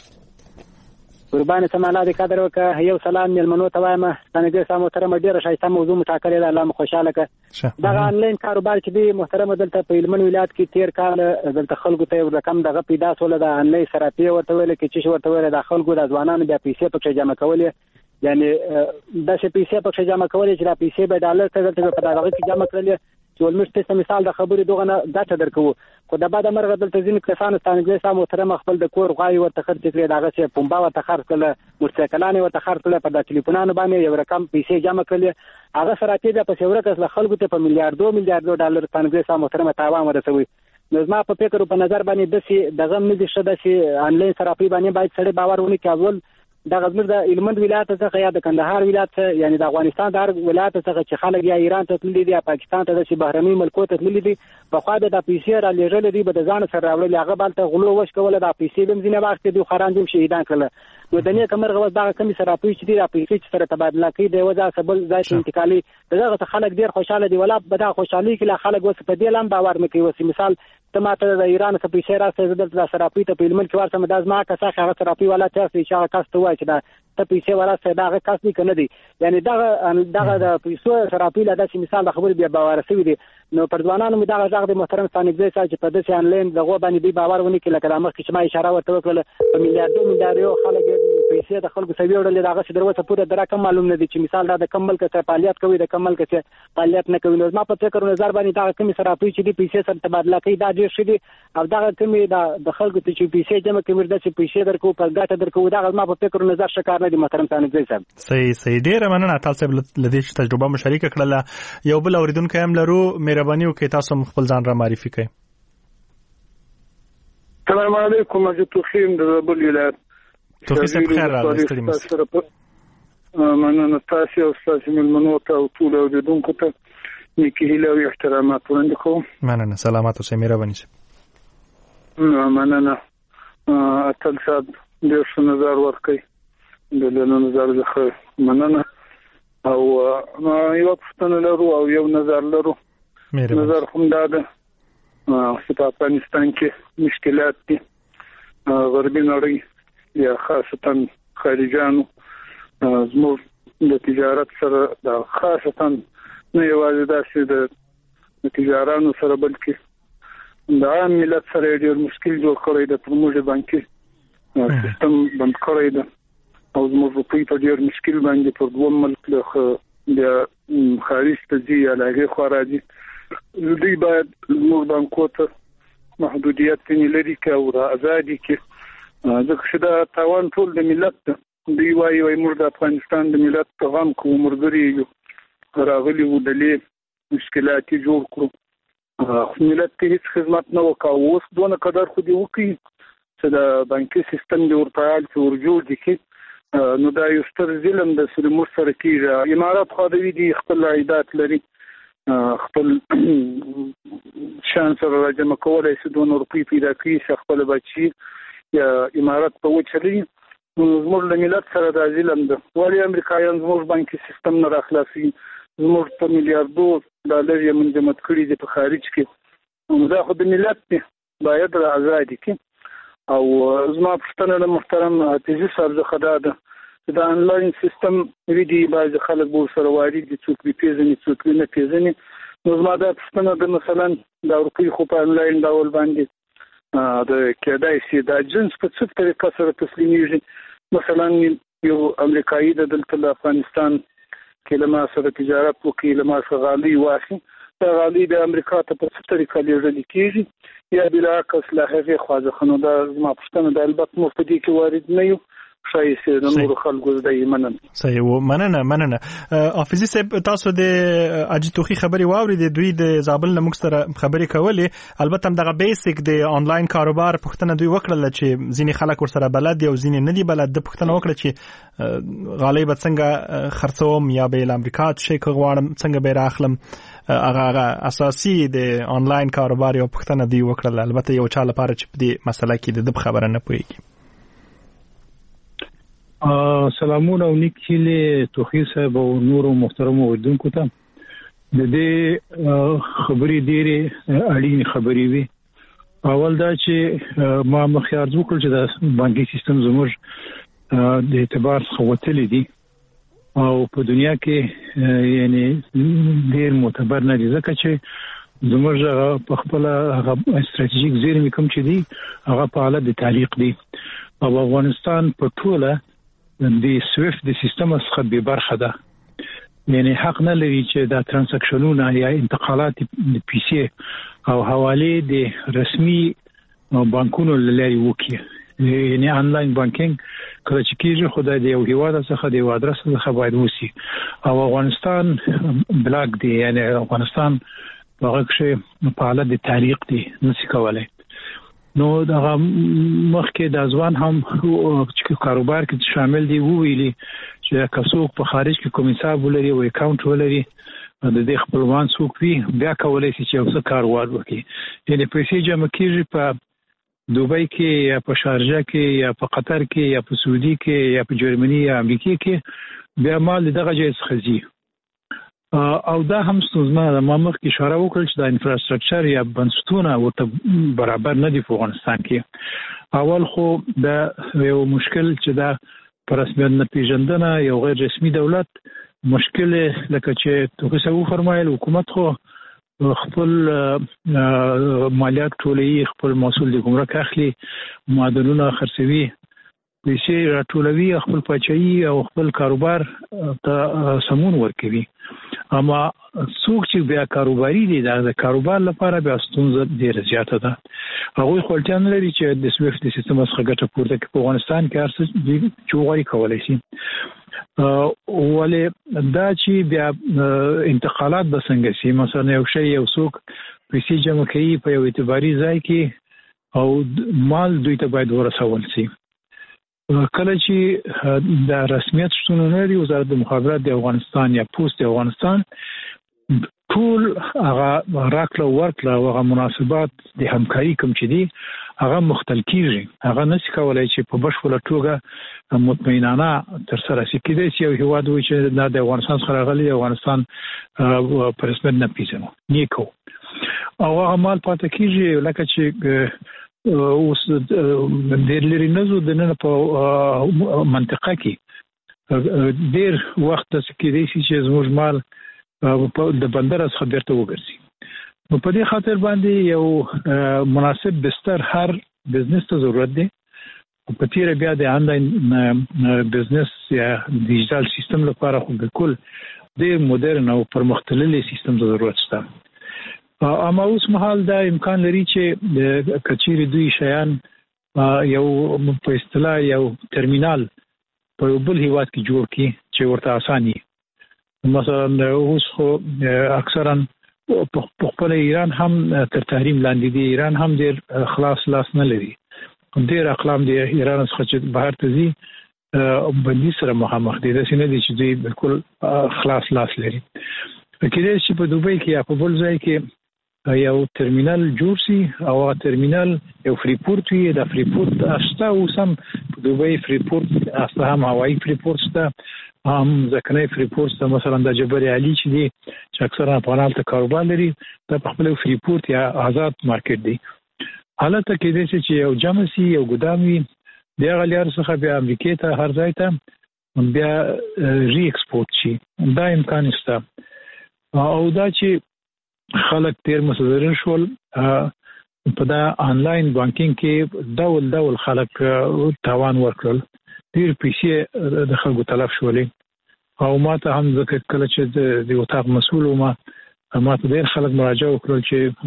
قربان سم الله دې قدر وکړه. یو سلام ملمنو ته وایم څنګه سم محترم ډیره شایسته موضوع متاکل ده الله خوشاله کړه. دا آنلاین کاروبار چې دی محترم دلته په هلمند ولایت کې تیر کال دلته خلکو ته رقم دغه پیدا سول د آنلاین صرافي ورته ویل کې چې ورته ویل د خلکو د ځوانانو بیا پیسې پکې جمع کولې یعنی د څه پیسې پکې جمع کولې چې د پیسې به ډالر ته دلته په دغه کې جمع کړل چې ولمشته په مثال د خبرې دغه نه ګټه درکو. خو د بعد مرغه دلته ځین کسان ستانګلې سم محترم خپل د کور غوای ورته خرڅ کړي دغه چې پمبا ورته خرڅ کړل موټرسایکلانه ورته خرڅ کړل په د ټلیفونانو باندې یو رقم پیسې جمع کړل هغه سره چې په څوره کس له خلکو ته په میلیارډ ډالر ستانګلې سم محترم تاوان ورسوي. نو زما په فکر په نظر باندې دغه نه دي شته چې آنلاین صرافي باندې باید سړی باور ونی کاول د غزمر د هلمند ولایت څخه یا د کندهار ولایت یعنی د افغانستان د هر ولایت څخه چې خلک یا ایران ته تللي دي یا پاکستان ته د بهرني ملکو ته تللي دي په خوا د پیسې را لېږل دي به د ځان سره راوړل هغه بل ته غلو وش کوله د پیسې بم ځینې وخت دي خران دي شهیدان کړل نو د نیک مرغه دا کمی صرافي چې دی پیسې سره تبادله کوي د وځه سبل ځای انتقالي دغه خلک ډیر خوشاله دي ولا بدا خوشحالي کې خلک وس په دې لام باور نه کوي وس مثال تماته د ایران څخه پیسې راځي د صرافي ته په لمن کې ورسمه د ازما کا څخه هغه صرافي ولا چې هغه کس ته وایي چې دا ته پیسې ورسره دا کس نه کنه دي یعنی دغه د پیسو صرافي لا د مثال د خبر بیا باور سوي دي نو پر ځوانانو دغه د محترم ستانګزي چې په دې انلاین دغه باندې دی باور ونی کې لکه د مخ کې ما اشاره ورته وکړه په میلیارډو خلک پیسې د خلکو سوي وړل دغه څه دروازه پوره درکه معلوم نه دي چې مثال دا د کمل کې فعالیت کوي د کمل کې فعالیت نه کوي نو ما په فکر نظر باندې دا کمی صرافي چې دی پیسې سره تبادله کوي دا ډیر شي او دا کمی د خلکو ته چې پیسې جمع کوي د پیسې درکو په ګټه درکو دا ما په فکر نظر شکار نه دي محترم ستانګزي صاحب صحیح ډیر مننه تاسو لدې تجربه مشارکه کړله یو بل اوریدونکو هم لرو مهرباني وکړئ تاسو خپل ځان را معرفي کړئ السلام علیکم مجید توخیم د زابل ولایت توفیق صاحب خیر راغلی مننه تاسو او تاسو ملمنو ته او ټول اوریدونکو ته نیکی هیله او احترامات وړاندې کوم مننه سلامات اوسئ مهرباني مننه اتل صاحب ډیر ښه نظر ورکړئ د له نظر څخه مننه او یو پوښتنه لرو او یو نظر لرو نظر هم دا ده په افغانستان کې مشکلات دي غربي نړۍ یا خاصتا خارجانو زموږ د تجارت سره د خاصتا نه یوازې داسې د تجارانو سره بلکې د عام ملت سره ډېر مشکل جوړ کړی د پرموژ بانکي سیستم بند کړی ده او زموږ روپۍ په ډېر مشکل باندې پر دوه ملک له د خارج ته ځي یا له خوا راځي دوی باید زموږ بانکو ته محدودیت ځینې لري که او د ازادي کې ځکه چې دا تاوان ټول د ملت ده دوی وایي موږ د افغانستان د ملت په غم کې ملګري یو راغلي وو دلې مشکلات جوړ کړو ملت ته هیڅ خدمت نه وکړو اوس دونه قدر خو دې وکړي چې د بانکي سیستم د ورپال چې ورجوړ دي کې نو دا یو ستر ظلم د سلمور سره کېږي امارات خو دوی دي خپل عایدات لري خپل شان سره راجمع کولای شي دونه روپۍ پیدا کړي چې خپل بچي یا امارات په وچلي زموږ د ملت سره د ظلم ده ولی امریکایان زموږ بانکي سیستم نه راخلاصي زموږ په میلیارډو ډالر یې منجمد کړي دي په خارج کې دا خو د ملت دی باید را ازادي کې او زما پښتنه د محترم حافظي صاحب څخه دا ده دا انلاین سیستم ویدي باز خلک بو سره واري دي څوک به پیژني څوک نه پیژني نو زما دا پښتنه د مثلا د اروپای خو په انلاین ډول باندې د کېدای شي دا جنس په څه طریقه سره تسلیمېږي مثلا یو امریکایي د دلته افغانستان کې له ما سره تجارت وکړي له ما سره غالي واخلي دا غالي د امریکا ته په څه طریقه لیږل کېږي یا بالعکس له هغه خواځه خنو دا زما پښتنه د البته مفتی کې وارد نه یو شایسته د نور خلکو د مننه صحیح و مننه حافظي صاحب تاسو د اجتوخي خبري واوري د دوی د زابل نمک سره خبري کولې البته دغه بیسیک د انلاین کاروبار پښتنه دوی وکړل چې ځینې خلک ورسره بلد دي او ځینې نه دي بلد د پښتنه وکړه چې غالۍ به څنګه خرڅوم یا به امریکا شي کوم څنګه به راخلم هغه اساسي د انلاین کاروبار یو پښتنه دی وکړل البته یو چا لپاره چې په دې مسله کې د خبره نه پوهیږي سلامونه او نیکیله توخی صاحب او نور محترم اوریدونکو ته د دې خبرې ډېرې اړینې خبرې وي اول دا چې ما مخیار وکړ چې د بانکي سیستم زموږ د اعتبار څخه وتلی دي او په دنیا کې یعنی ډېر معتبر نه دي ځکه چې زموږ په خپل هغه استراتیژیک زیرمې کوم چې دي هغه په حالت د تعلیق دي او افغانستان په ټوله د سویفت د سیستم څخه به برخه ده یعنی حق نه لري چې دا ترانزاکشنونه یا انتقالات د پیسې او حواله د رسمي بانکونو لاري وکړي یعنی انلاین بانکینګ کله چې کیږي خدای دی یو هیواد څخه د ادرس څخه باید وسی او افغانستان بلاک دی یعنی افغانستان هغه کې په حالت د تعلیق دی نشي کولای نو دا مخکې د ځوان هم چې کاروبار کې شامل دي ویلي چې کڅوک په خارج کې کوم حساب ولري او اکاونټ ولري د دې خپلوان څوک وي بیا کولای شي چې یو څه کار وکړي یعنی پیسې جمع کیږي په دوبۍ کې یا په شارجه کې یا په قطر کې یا په سعودي کې یا په جرمني یا امریکا کې بیا مال دغه ځای څخه ځي او دا هم ستونزمنه ده. ما مخکې اشاره وکړل چې د انفراستراکچر یا بنسټونه ورته برابر نه دي په افغانستان کې. اول خو د یو مشکل چې دا پر رسمیت نه پیژندنه یو غیر رسمي دولت مشکل لکه چې تاسو وو فرمایل حکومت خو خپل مالیات ټولوي، خپل محصول د ګمرک اخلي، معدنونه خرڅوي، پیسې راټولوي، خپل پچایي او خپل کاروبار ته سمون ورکوي. اما څوک چې بیا کاروباري دي د کاروبار لپاره بیا ستونزه ډیره زیاته ده. هغوی خپلتیا نه لري چې د سویفټ سیستم څخه ګټه پورته کړي. په افغانستان کې هر څه دي چې وغواړي کولی شي. ولې دا چې بیا انتقالات به څنګه شي؟ مثلا یو شی یو څوک پیسې جمع کوي په یو اعتباري ځای کې او مال دوی ته باید ورسول شي. کله چې د رسمیت شتون نه لري وزارت د مخابرات د افغانستان یا پوسټ د افغانستان ټول هغه راکړه ورکړه او هغه مناسبات د همکاري کوم چې دي هغه مختل کیږي. هغه نشي کولای چې په بشپړه توګه مطمئنانه تر سره شي. کېدای شي یو هیواد وي چې د افغانستان څخه راغلي افغانستان په رسمیت نه پیژنو نیکو او هغه مال پاتې کیږي لکه چې اوس ډېر لري نزو د نن په منطقه کې ډېر وخت کې دی چې زموږ مال د بندر څخه بیرته وګرځي. نو په دې خاطر باندې یو مناسب بستر هر بزنس ته ضرورت دی. په تیر بیا د آنلاین بزنس یا ډیجیټل سیستم لپاره خو بالکل ډېر مدرن او پرمختللی سیستم ته ضرورت شته. اما اوس مهال دا امکان لري چې د کچيري دوی شیان یو په اصطلاح یو ترمینال په بل هیواد کې جوړ کړي چې ورته اساني. مثلا اوس خو اکثرا په خپل ایران هم تر تحریم لاندې دي. ایران هم ډېر خلاص لاس نه لري. ډېر اقلام د ایران څخه چې بهر ته ځي بندي سره مخامخ دي. دا څنګه دي چې دوی بالکل خلاص لاس لري. کله چې په دوبۍ کې یا په بل ځای کې یو ترمینال جوړ شي او ترمینال یو فریپورت وي، دا فریپورت استا او سم په دوبۍ فریپورت استا هم هوایي فریپورت ستا هم ځکنه فریپورت مثلا د جبل علي چې دي چې اکثره افغانان ته کاروبار لري دا په خپل فریپورت یا آزاد مارکیټ دی. حالته کې د چې یو جمع سي یو ګدام وي د غلیار څخه بیا امریکا ته هر ځای ته بیا ری ایکسپورت شي. دا امکان شته او دا چې خلک ډیر متضرر شول په دا آنلاین بانکینګ کې ډول ډول خلک تاوان ورکړل. ډیر پیسې د خلکو تلف شولې او ما ته هم ذکر کله چې د وطاق مسؤل ما ته ډیر خلک مراجعه وکړل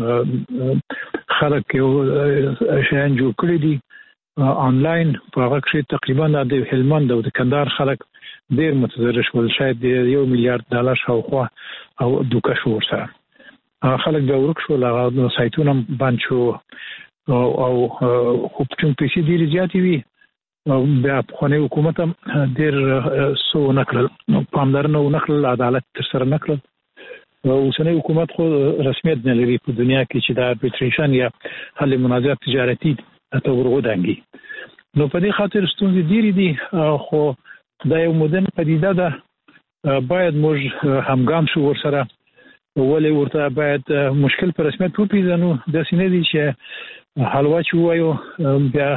چې خلک یو شیان جوړ کړی دي آنلاین په هغه کې تقریبا د هلمند او د کندهار خلک ډیر متضرر شول. شاید $1 میلیارډ شاوخوا او دوکه شو ورسره. خلک بیا ورک شول، هغه سایتونه بند شو او خو چون پیسې ډېرې زیاتې وي بیا پخوانی حکومت هم ډېر څه ونه کړل، پاملرنه ونه کړل، عدالت ترسره نه کړل. اوسنی حکومت خو رسمیت نه لري په دنیا کې چې د اربیټریشن یا حل منازعات تجارتي ته ورغودانګي. نو په دې خاطر ستونزې ډېرې دي خو دا یو مدرن پدیده ده. باید موږ همګام شو ورسره، ولې ورته باید مشکل په رسمیت وپیژنو. داسې نه دي چې حلوا چې ووایو بیا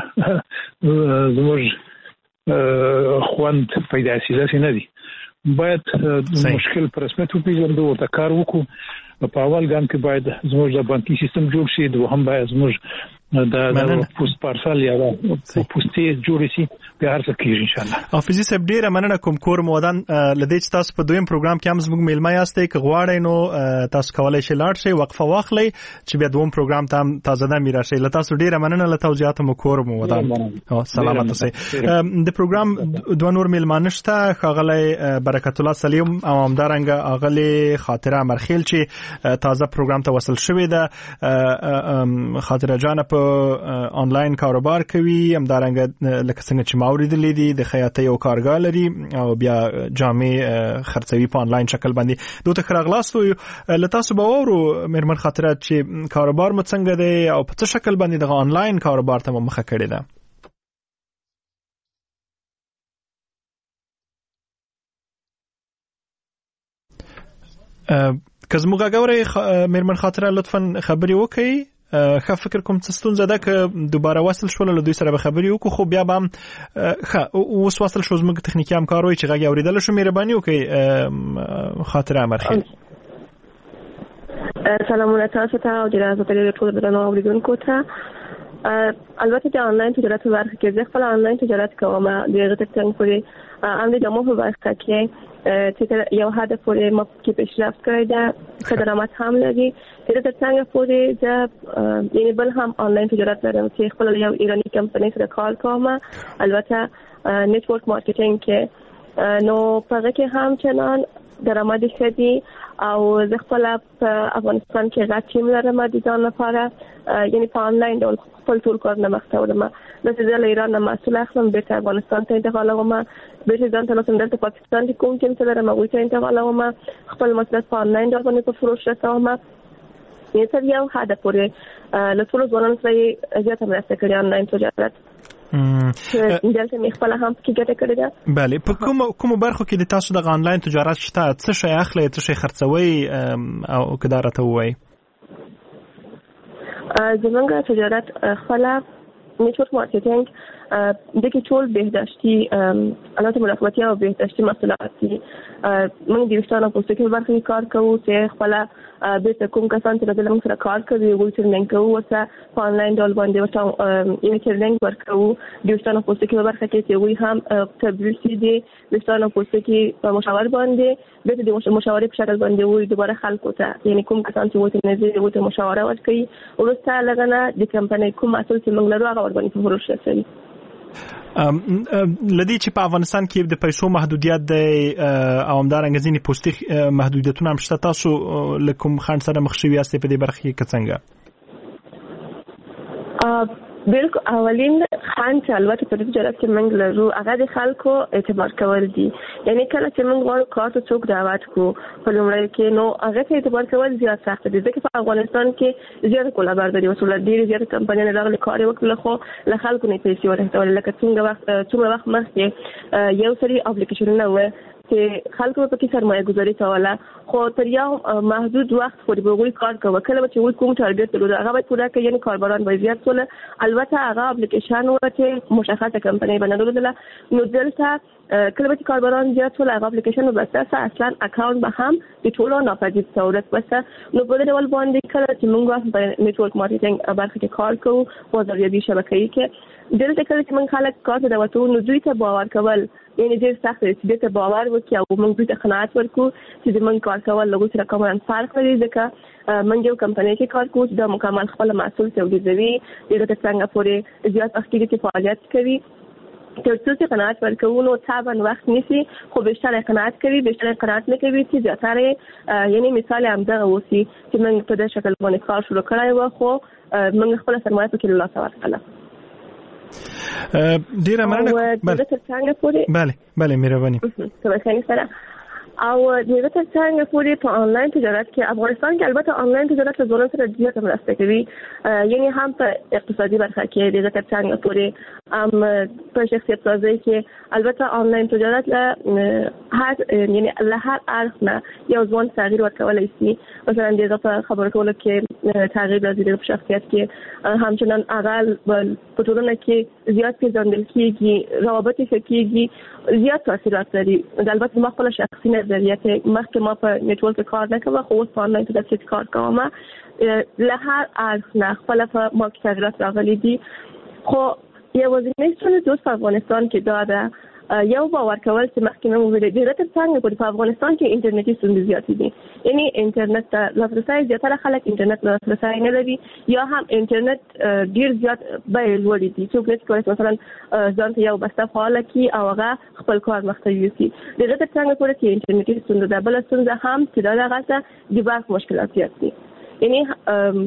زموږ خوند پیدا شي. داسې نه دي. باید مشکل په رسمیت وپیژنو، ورته کار وکړو. په اول ګام کې باید زموږ د بانکي سیستم جوړ شي، دوهم باید زموږ د پوسټ پارسل یا د پوسټي جوړ شي. په هر څه کې ان شاء الله. حافظي صاحب ډیره مننه کوم کور مودان لدې چې تاسو په دویم پروګرام کې هم زموږ میلمه یاستئ. که غواړئ نو تاسو کولای شئ لاړ شئ وقفه واخلئ چې بیا دوم پروګرام ته هم تازه ده میرا شئ. له تاسو ډیره مننه له توضیحات مو کور مودان. سلامت اوسئ. د پروګرام دوه نور میلمانه شته، ښاغلی برکت الله سلیم او همدارنګه اغلی خاطره مرخیل چې تازه پروګرام ته وصل شوې ده. خاطره جان په آنلاین کاروبار کوي، همدارنګه لکه څنګه چې ما اوریدلې دي د خیاطۍ او کارګاه لري او بیا جامې خرڅوي په آنلاین شکل باندې. دوی ته راغلاستو لتاسو به ورو مېرمن خاطرات چې کاروبار مو څنګه دی او په څه شکل باندې د آنلاین کاروبار ته مخه کړې ده؟ که زموږ غوړې مېرمن خاطره لطفاً خبري وکړي. ښه فکر کوم څه ستونزه ده که دوباره وصل شول له دوی سره به خبري وکړو، خو بیا به هم ښه اوس وصل شو زموږ تخنیکي همکار وایي چې غږ اورېدل شو. مهرباني وکړئ خاطره امرخیل. سلامونه تاسو ته او جنازه ته ټول درنو اوریدونکو ته. البته د آنلاین تجارت په برخه کې زه خپل آنلاین تجارت کوم. د غته څنګه پورې امنیت د مو په برخه کې چې یو هدف پورې مو کې پیشرفت کړی دا خدمات هم لري. د څنګه پورې د یعنی بل هم آنلاین تجارت لرم چې خپل یو ایرانی کمپنی سره کار کوم. البته نتورک مارکیټینګ کې نو په کې هم چنان درآمد شدي او زه خپل په افغانستان کې غټ ټیم لرم د ځان لپاره، یعنی په آنلاین ډول خپل ټول کارونه مخته وړم. د زه ایران نه مسؤل اخلم به افغانستان ته انتقالوم، به ځان ته نو دلته پاکستان کې کوم ټیم سره مغوي ته انتقالوم، خپل محصولات په آنلاین ډول باندې په فروش رسوم. یې څه یو هدف پورې له ټول ځوانانو سره زیاته مرسته کوي آنلاین تجارت. دلته مې خپل هم کې ګټه کړې ده. بله، په کوم برخو کې د تاسو د آنلاین تجارت شته؟ څه شی اخلي، څه شی خرڅوي او کدارته وایي؟ زمونږ تجارت خپل نتورک مارکیټینګ د کې ټول بهداشتي البته مراقبتي او بهداشتي مسؤلیت دي. موږ د وشتانو په څیر برخه کې کار کوو چې خپل به کوم کسان چې د موږ سره کار کوي وایي چې موږ کوو وسه په آنلاین ډول باندې وټاو یې ټریننګ ورکوو. د وشتانو په څیر برخه کې چې وایي هم تبلیغ دي د وشتانو په څیر کې مشاور باندې به د مشاورې په شکل باندې وایي دوباره خلکو ته، یعنی کوم کسان چې وایي نه زیات وایي مشاوره ورکوي ورسته لګنه د کمپنۍ کوم مسؤل چې موږ لرو هغه ور باندې فروش کوي. لدی چې په افغانستان کې د پیسو محدودیت دی او همدارنګه ځینې پوسټي محدودیتونه هم شته، تاسو لکم خان سره مخ شوي یاستئ په دې برخه کې که څنګه؟ بالکل اولین خان چې البته په تجارت کې موږ لرو هغه د خلکو اعتبار کول دي. یعنی کله چې موږ غواړو کار ته څوک دعوت کو په لومړی کې نو هغه ته اعتبار کول زیات سخت دي، ځکه په افغانستان کې زیات کولابرداري وسول ډېر زیات کمپنیانو راغلي کار وکړل خو له خلکو نه پیسې ورته لکه څومره وخت مخکې یو سری اپلیکیشنونه و چې خلکو په کې سرمایه گذاري کوله خو تر یو محدود وخت پورې به وګړي کار کوي. کله چې وګړي کوم ټارګټ لري هغه به پوره کوي، یعنی کاربران به زیات سول. البته هغه اپلیکیشن ورته مشخصه کمپنۍ باندې درلوده نو دلته کله چې کاربران زیات سول هغه اپلیکیشن وبسته اصلا اکاونټ به هم د ټولو ناپدید صورت وسه. نو په دې ډول باندې کله چې موږ په نتورک مارکیټینګ برخه کې کار کوو بازاریابي شبکه‌ای کې دلته کله چې موږ خلک کار ته وته نو دوی ته باور کول یعنی ډېر سخت دی چې ته باور وکړې او موږ دوی ته قناعت ورکړو چې موږ کار کول له سره کوم فرق لري، ځکه موږ یو کمپنۍ کې کار کوو چې د مکمل خپل محصول تولیدوي، دغه څنګه پورې زیات اخیری فعالیت کوي. تر څو چې قناعت ورکوو نو تابن وخت نیسي خو بهتره قناعت کوي، بهتره قناعت نه کوي چې زیاتره یعنی مثال همدغه وسی چې موږ په دې شکل باندې کار شروع کړی و خو موږ خپل سرمایه په کې له لاسه ورکړه. ډیره مننه. بله مهرباني. او دغه څنګه پورې په آنلاین تجارت کې افغانستان کې البته آنلاین تجارت له ځوانانو سره ډیره مرسته کوي، یعنی هم په اقتصادي برخه کې دغه څنګه پورې په شخصیت سازي کې البته آنلاین تجارت هر یعنی له هر اړخ نه یو ځوان تغییر ورکولای شي. مثلا دغه په خبرو کولو کې تغییر راځي، د شخصیت کې همچنان اغال په ټولنه کې زیات پیژندل کېږي، روابط کېږي، زیات تاثیرات لري. البته ما خپل شخصي نظریه کې مخکې ما په نتورک کار نه کوم خو اوس په آنلاین تجارت کې کار کوم. له هر اړخ نه خپل په ما کې تغیرات راغلي دي خو یوازینی ستونزه په افغانستان کې دا ده یو باور کول چې مخکې مو ویل دي رته څنګه په افغانستان کې انټرنیټي ستونزې زیات دي، یعنی انټرنیټ ته لاسرسي زیاتره خلک انټرنیټ لاسرسي نه لري یا هم انټرنیټ ډیر زیات بیه لوړ دي چې کولی مثلا ځان ته یو بسته فعال کی او هغه خپل کار مخته یوسي. دغه څنګه کولی چې انټرنیټي ستونزې ده. بل ستونزه هم چې دا هغه د بانک مشکلات دي، یعنی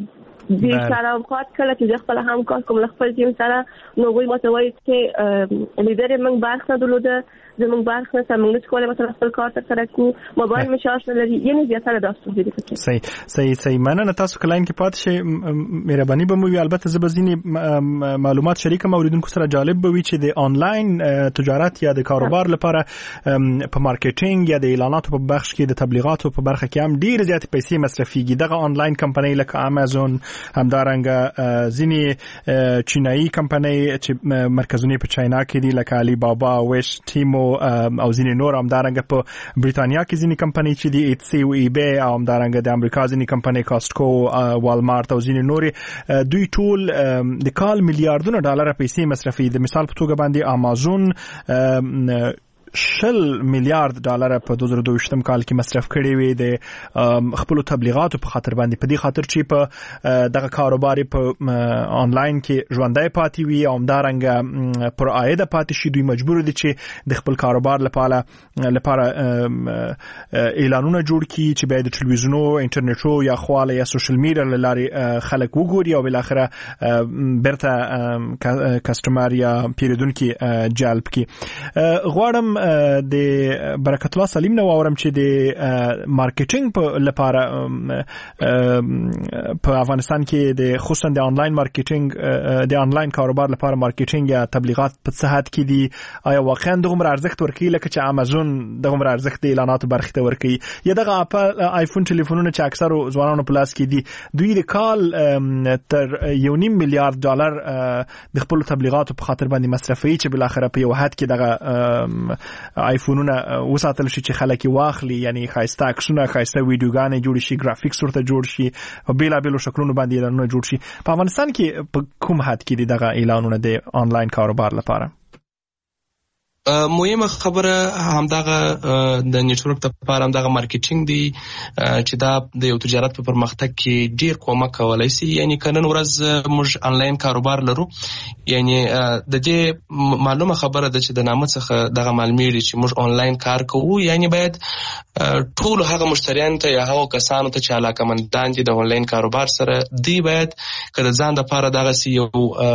د سره خاط کله چې خپل همکار کوم خپل ټیم سره نو وایي متوي چې لیدر موږ بارخه درلوده زموږ بارخه سمون کولای مثلا خپل کار سره کو موبایل مشاش لري یعنی زیاتره داستو دي صحیح مننه تاسو کلاین کې پات شي مهرباني به مو البته زبزینی معلومات شریکه موریدونکو سره جالب به وي چې د آنلاین تجارت یا د کاروبار لپاره په مارکیټینګ یا د اعلاناتو په بخش کې د تبلیغاتو په برخه کې هم ډیر زیات پیسې مصرفيږي دغه آنلاین کمپنۍ لکه امازون همدارنګه ځینی چینایي کمپنۍ چې مرکزونه په چاینا کې دي لکه علی بابا ویش تیمو او ځینی نور همدارنګه په بریتانیا کې ځینی کمپنۍ چې دي ایتسی او ای بی او همدارنګه د امریکا ځینی کمپنۍ کاستکو والمارت او ځینی نور دوی ټول د کال میلیارډونو ډالر پیسې مصرفي د مثال په توګه باندې امازون 10 میلیارډ ډالر په 2022 کال کې مصرف کړي وي د خپل تبلیغاتو په خاطر باندې په دې خاطر چې په دغه کاروبار په آنلاین کې ژوندۍ پاتې وي او همدارنګه پر عاید پاتې شي دوی مجبور دي چې د خپل کاروبار لپاره اعلانونه جوړ کړي چې باید د ټلویزیونو انټرنیټو یا خواله یا سوشل میډیا لاري خلک وګوري او بل اخره برته کسٹمر یا پیرودونکو جلب کړي غواړم د برکت الله سلیم نو اورم چې د مارکیټینګ په لپاره په افغانستان کې د خصوصا د آنلاین مارکیټینګ د آنلاین کاروبار لپاره مارکیټینګ یا تبلیغات په صحت کې دي آیا واقعا دغه ارزښت ورکوي لکه چې امازون دغه ارزښت د اعلاناتو برخه ته ورکوي یا دغه اپل آیفون ټلیفونونه چې اکثر ځوانانو په لاس کې دي دوی د کال تر 1.5 میلیارډ ډالر د خپل تبلیغاتو په خاطر باندې مصرفي چې بل اخر په یو حد کې دغه آیفونونه وساتل شي چې خلک واخلي یعنی خاصه عکسونه خاصه ویډیوګانې جوړ شي گرافیکس ورته جوړ شي او بیلابل شکلونو باندې اعلانونه جوړ شي په افغانستان کې په کوم حد کې دغه اعلانونه د آنلاین کاروبار لپاره مهمه خبره همدغه د نېټورک لپاره همدغه مارکیټینګ دی چې دا د یو تجارت په پرمختګ کې ډیر کومک کولای شي یعنی کنن ورځ موږ آنلاین کاروبار لرو یعنی د دې معلومه خبره ده چې د نامه څخه دغه معلومیږي چې موږ آنلاین کار کوو یعنی باید ټول هغه مشتریان ته یا هغه کسانو ته چې علاقمندان دي د آنلاین کاروبار سره دی باید کله ځان د لپاره دغه یو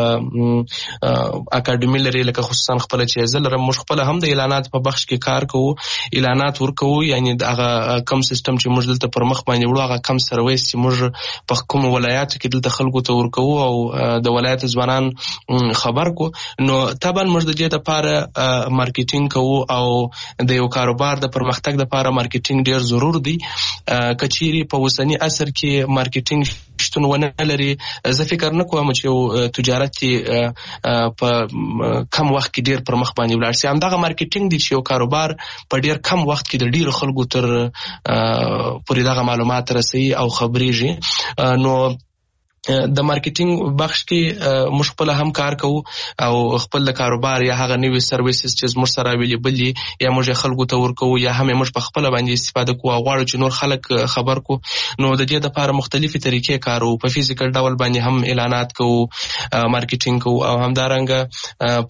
اکیډمي لري لکه خصوصا خپل چې زلره خپل هم د اعلانات په بخش کې کار کوو اعلانات ورکوو یعنی هغه کم سیستم چې موږ دلته پر مخ باندې وړو هغه کم سرویس چې موږ په کوم ولایاتو کې دلته خلکو ته ورکوو او د ولایت ځوانان خبر کو نو طبعا موږ د دې لپاره مارکیټینګ کوو او د یو کاروبار د پرمختګ لپاره مارکیټینګ ډیر ضرور دی کچيري په اوسنی عصر کې مارکیټینګ شتون ونه لري زه فکر نه کوم چې یو تجارت په کم وخت کې ډیر پر مخ باندې ولاړ شي همدغه مارکیټینګ دی چې یو کاروبار په ډیر کم وخت کې د ډیرو خلکو تر پورې دغه معلومات رسوي او خبريږي نو د مارکیټینګ بخش کې موږ خپل هم کار کوو او خپل کاروبار یا هغه نوې سرویسز چې موږ سره اویلیبل دي یا موږ خلکو ته ورکوو یا هم موږ په خپل باندې استفاده کوو غواړو چې نور خلک خبر کو نو د دې لپاره مختلفي طریقې کارو په فزیکل ډول باندې هم اعلانات کوو مارکیټینګ کوو او همدارنګه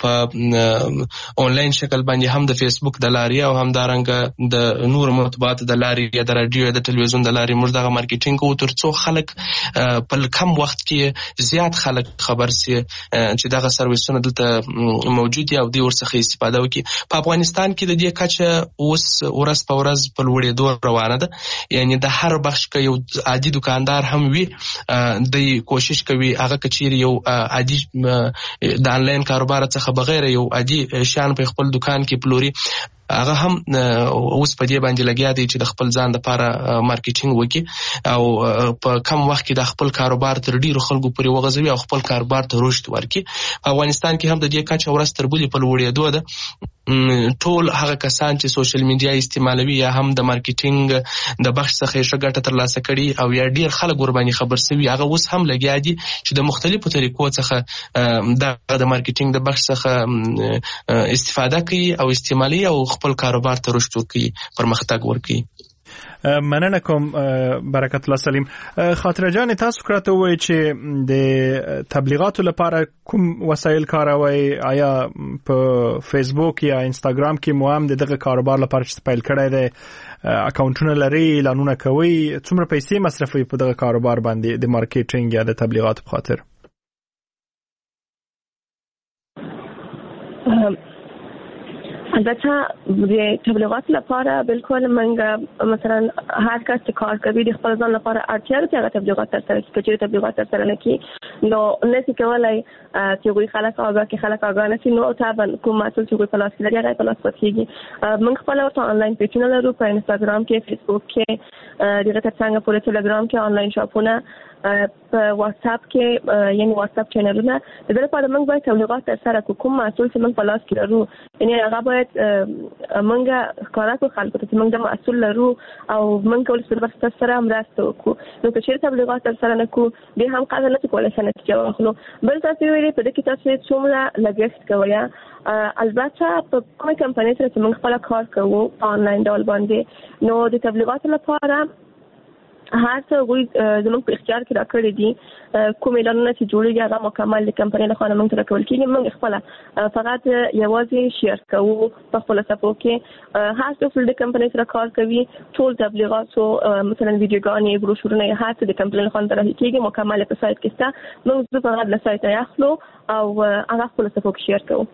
په آنلاین شکل باندې هم د فیسبوک د لارې او همدارنګه د نور مطبوعات د لارې یا د رادیو یا د ټلویزیون د لارې موږ دغه مارکیټینګ کوو ترڅو خلک په کم وخت کې زیات خلک خبر سي چې دغه سرویسونه دلته موجود دي او دوی ورڅخه استفاده وکړي په افغانستان کې د دې کچه اوس ورځ په ورځ په لوړېدو روانه ده یعنی د هر بخش کې یو عادي دکاندار هم وي د کوشش کوي هغه کچيري یو عادي د آنلاین کاروبار څخه بغیر یو عادي شان په خپل دکان کې پلوري هغه هم اوس په دې باندې لګیا دي چې د خپل ځان لپاره مارکیټینګ وکړي او په کم وخت کې د خپل کاروبار تر ډیرو خلکو پورې وغځوي او خپل کاروبار ته رشد ورکړي په افغانستان کې هم د دې کچه ورځ تر بلې په لوړېدو ده ټول هغه کسان چې سوشل میډیا استعمالوي یا هم د مارکیټینګ د بخش څخه ښه ګټه ترلاسه کړي او یا ډیر خلک ور باندې خبر شوي هغه اوس هم لګیا دي چې د مختلفو طریقو څخه د مارکیټینګ د بخش څخه استفاده کوي او استعمالي او خپل کاروبار ته رشد ورکړي پرمختګ ورکړي مننه کوم برکت الله سلیم. خاطره جان تاسو کراته وای چې د تبلیغاتو لپاره کوم وسایل کاروي؟ آیا په فیسبوک یا انستګرام کې مو هم دغه کاروبار لپاره چې پیل کړی دی اکاونټونه لري، اعلانونه کوي؟ څومره پیسې مصرفوي په دغه کاروبار باندې د مارکیټینګ یا د تبلیغاتو په خاطر؟ البته د تبلیغات لپاره بالکل منګه مثلا هر کس چې کار کوي د خپل ځان لپاره اړتیا لري چې تبلیغات ترسره کړي. چې تبلیغات ترسره نه کړي نو نشي کولای چې وی خلک آگاه نشي، نو طبعا کوم مسؤل چې په لاس کې لري هغه په لاس پاتېږي. موږ خپل آنلاین پیجونه لرو په انستګرام کې، فیسبوک کې، دغه ترڅنګ په ټلګرام کې آنلاین شاپونه، په واتس اپ کې یعنی واتس اپ چینلونه. د دې لپاره موږ باید تبلیغات ترسره کړو. کوم مسؤل چې موږ په لاس کې لرو یعنی هغه باید موږ ښکاره کړو خلکو ته چې موږ د مسؤل لرو او موږ کولای شو ورته سره مرسته وکړو. نو که چیرې تبلیغات ترسره نه کړو بیا هم قضا نه کولای شو نتیجه واخلو. بل تاسو ویلي په دې کې تاسو څومره لګښت کوئ؟ البته په کومه کمپنۍ سره چې موږ خپل کار کوو آنلاین ډول باندې، نو د تبلیغات لپاره هر څه وی زموږ په اختیار کې راکړي دي. کوم اعلانونه چې جوړیږي هغه مکمل د کمپنۍ له خوا موږ ته راکول کېږي. موږ خپل فقط یوازې شیر کوو په خپل صفحو کې. هر څه د کمپنۍ سره کار کوي، ټول تبلیغات او مثلا ویډیوګانې، بروشورونه، هر څه د کمپنۍ له خوا راځي کېږي مکمل په سایت کې ستا. موږ فقط له سایت اخلو او هغه خپل صفحو کې شیر کوو.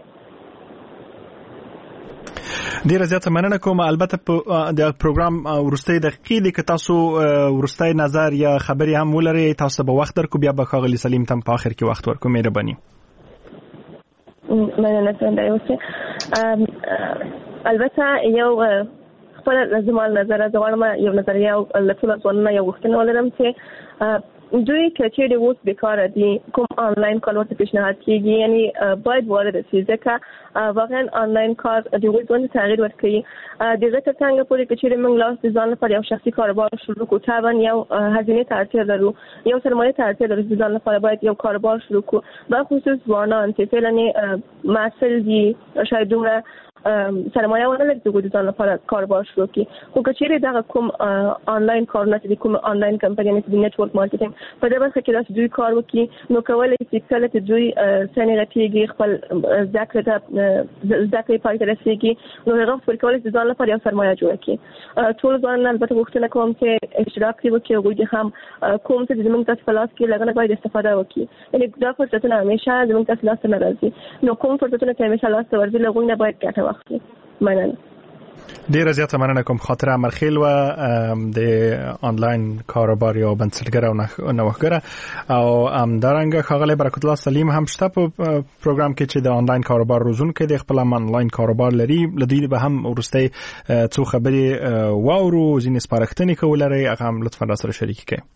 ډیره زیاته مننه کوم. البته په د پروګرام ورستۍ دقیقې کې تاسو ورستۍ نظر یا خبري هم ولري تاسو به وخت درکو، بیا به خاغلی سلیم تم په اخر کې وخت ورکو. مهرباني. مننه څنګه یوسه. البته یو خپل زموږ نظر زغړم یو نظریه او لټول ځوانونه یو وختونه ولرم چې دوی کچې د اوس بیکاره دي، کوم آنلاین کار ورته پیشنهاد کیږي یعنی باید وارد شي ځکه واقعا آنلاین کار د اوس باندې تغییر ورکړي. دغه څنګه پورې کچې موږ لاس ځان لپاره یو شخصي کاروبار شروع کوو، طبعا یو هزینه ته اړتیا لرو، یو سرمایه ته اړتیا لرو. ځان لپاره باید یو کاروبار شروع کوو، په خصوص ځوانان چې فعلا مسل دي شاید دومره سرمایه ونه لري چې د ځان لپاره کاروبار شروع کړي. خو کچېرې دغه کوم آنلاین کارونه چې کوم آنلاین کمپنۍ چې د نتورک مارکیټینګ په دې برخه کې دوی کار وکړي، نو کولای شي کله چې دوی څنګه راتېږي خپل ذکر پای ته رسېږي، نو هغه پر کولای شي ځان لپاره یو سرمایه جوړ کړي. ټول ځوانان البته غوښتنه کوم چې اشتراک وکړي او دوی هم کوم څه چې موږ تاسو په لاس کې لګنه باید استفاده وکړي. یعنی دا فرصتونه همیشه زموږ تاسو لاس نه راځي، نو کوم فرصتونه چې همیشه لاس ته ورځي لغوی نه باید ګټه واخلي. مننه. ډیره زیاته مننه کوم. خاطره مرخیل و د آنلاین کاروبار یا بنسټګر او نوښتګر او همدارنګه خاغلی برکت الله سلیم هم شته په پروګرام کې چې د آنلاین کاروبار روزون کې د خپل آنلاین کاروبار لري. لدی به هم ورستي څو خبرې واورو ځینې سپارښتنې کولري، هغه هم لطفا را سره شریک کړئ.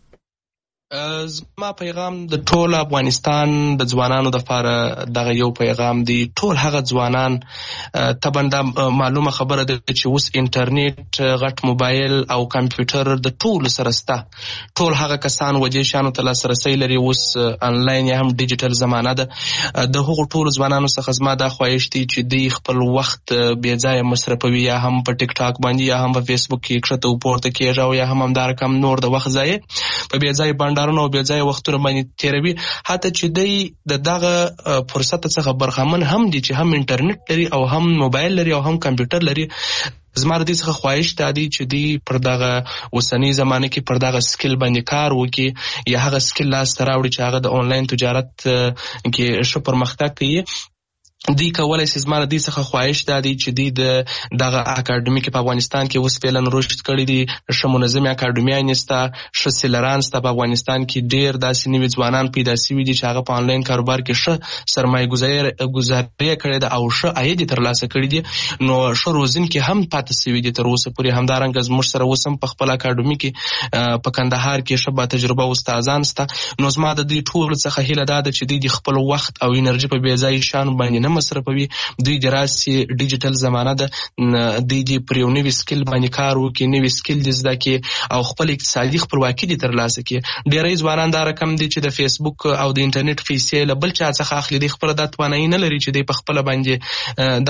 زما پیغام د ټول افغانستان د ځوانانو لپاره دغه یو پیغام دی. ټول هغه ځوانان تبنده معلومه خبره ده چې اوس انټرنیټ، غټ موبایل او کمپیوټر د ټول سره ستا. ټول هغه کسان وجې شانو ته لاسرسي لري. اوس انلاین یا هم ډیجیټل زمانہ ده. د هغو ټول ځوانانو څخه زما دا خواهش دی چې دوی خپل وخت بې ځایه مصرفوي، یا هم په ټیک ټاک باندې یا هم په فیسبوک کې کښته پورته کېږي او یا هم همدار کم نور د وخت ځای په بې ځای باندې او بیا ځای وختونه باندې تیروي. حتی چې دی دغه فرصت څخه برخمن هم دي چې هم انټرنیټ لري او هم موبایل لري او هم کمپیوټر لري. زما د دې څخه خواهش دی چې دی پر دغه اوسنۍ زمانه کې پر دغه سکل باندې کار وکړي، یا هغه سکل لاس ته راوړي چې هغه د آنلاین تجارت کې ښه پرمختګ کوي. دی کولای شي زما د دې څخه خواهش دی چې دی دغه اکاډمي کې په افغانستان کې اوس فعلا رشد کړی دي. ښه منظمه اکاډمیان سته، ښه سیلران سته. په افغانستان کې ډیر داسې نوي ځوانان پیدا شوي دي چې هغه په آنلاین کاروبار کې ښه سرمایه گذاري کړې ده او ښه عاید ترلاسه کړی دي. نو ښه روزونکي هم پاتې شوي دي تر اوسه پورې. همدارنګه زموږ سره اوس هم په خپل اکاډمي کې په کندهار کې ښه با تجربه استادان سته. نو زما د دې ټول څخه هیله ده چې دی خپل وخت او انرژي په بې ځای شان باندې نه مصرفوي دوی د راسي ډیجیټل زمانه ده د پر یو نوی سکل باندې کار وکړي نوی سکل د زده کړي او خپل اقتصادي خپلواکي د ترلاسه کړي ډېری ځوانان دا رقم دي چې د فیسبوک او د انټرنیټ پیسې له بل چا څخه اخلي د خپل د توانایي نه لري چې د خپل باندې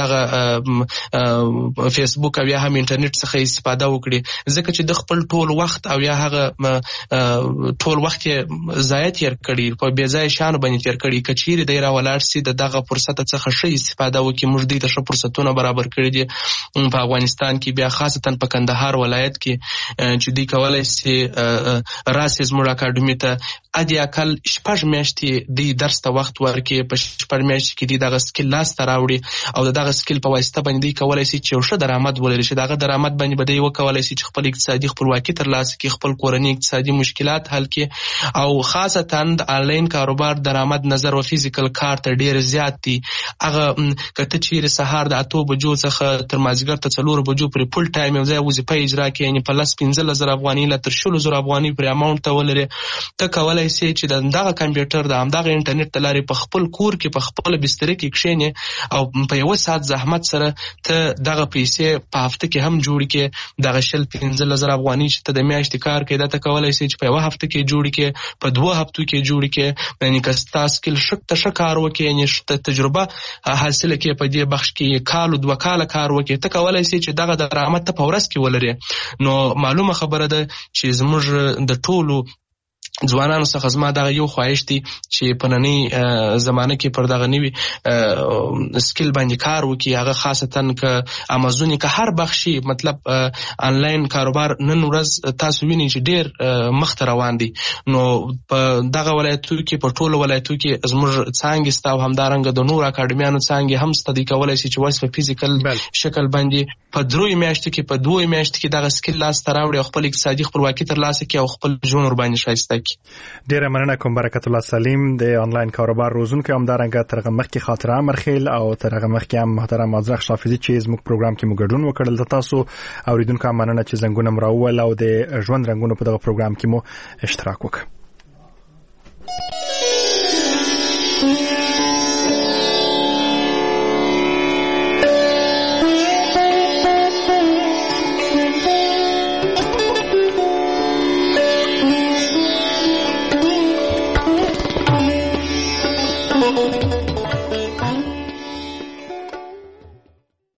دغه فیسبوک او یا هم انټرنیټ څخه استفاده وکړي ځکه چې د خپل ټول وخت او یا هغه ټول وخت ضایع تیر کړي په بې ځایه شیانو باندې تیر کړي که چیرې دی راولاړ سي د دغه فرصت څخه ښه استفاده وکړي موږ دوی ته ښه فرصتونه برابر کړي دي په افغانستان کې بیا خاصتا په کندهار ولایت کې چې دوی کولی سي راسي زموږ اکاډمي ته ادي اقل 6 میاشتې د درس ته وخت ورکړي په 6 میاشتې کې دغه سکل لاس ته راوړي او دغه سکل په واسطه باندې کولی شي چې یو ښه درآمد ولري چې دغه درآمد باندې به دی وکولی شي چې خپل اقتصادي خپلواکي ترلاسه کړي خپل کورنۍ اقتصادي مشکلات حل کړي او خاصتا د آنلاین کاروبار درآمد نظر او فزیکل کار ته ډیر زیات دي هغه کته چیرې سهار د 8 بجو څخه تر مازیګر ته 4 بجو پورې فل ټایم یو ځای وظیفه اجرا کړي یعنی په لاس 15000 افغانۍ لا تر 16000 افغانۍ پر اماونت ته ولري ته کولای شي چې دغه کمپیوټر د همدغه انټرنیټ د لارې په خپل کور کې په خپل بستر کې کښېنې او په یو ساعت زحمت سره ته دغه پیسې په هفته کې هم جوړ کې دغه 15000 افغانۍ چې ته د میاشتې کار کوي دا ته کولای شي چې په یو هفته کې جوړ کې په 2 هفتو کې جوړ کې یعنی که تاسو سکل شک کار وکړي یعنی تجربه حاصله کې په دې بخش کې کال او 2 کال کار وکړي ته کولای شي چې دغه درآمد ته په ورځ کې ولري نو معلومه خبره ده چې زموږ د ټولو ځوانانو څخه زما دغه یو خواهش دی چې په نننۍ زمانه کې پر دغه نوي سکل باندې کار وکړي هغه خاصتا که امازون که هر بخشي مطلب آنلاین کاروبار نن ورځ تاسو وینئ چې ډیر مخته روان دي نو په دغه ولایتو کې په ټولو ولایتو کې زموږ څانګې سته او همدارنګه د نور اکاډمیانو څانګې هم سته دوی کولی شي چې ورس په فزیکل شکل باندې په 3 میاشتو کې په 2 میاشتو کې دغه سکل لاس ته راوړي او خپل اقتصادي خپلواکي ترلاسه کړي او خپل ژوند ورباندې ښایسته کړي ډیره مننه کوم برکت الله سلیم د آنلاین کاروبار روزونکو همدارنګه ترغه مخکې خاطره امرخیل او ترغه مخکې هم محترم ازرخ شافعي چې زموږ پروګرام کې موږ ګډون وکړل تاسو اوریدونکو مننه چې زنګونه مراول او د ژوند رنگونو په دغه پروګرام کې مو اشتراک وکړ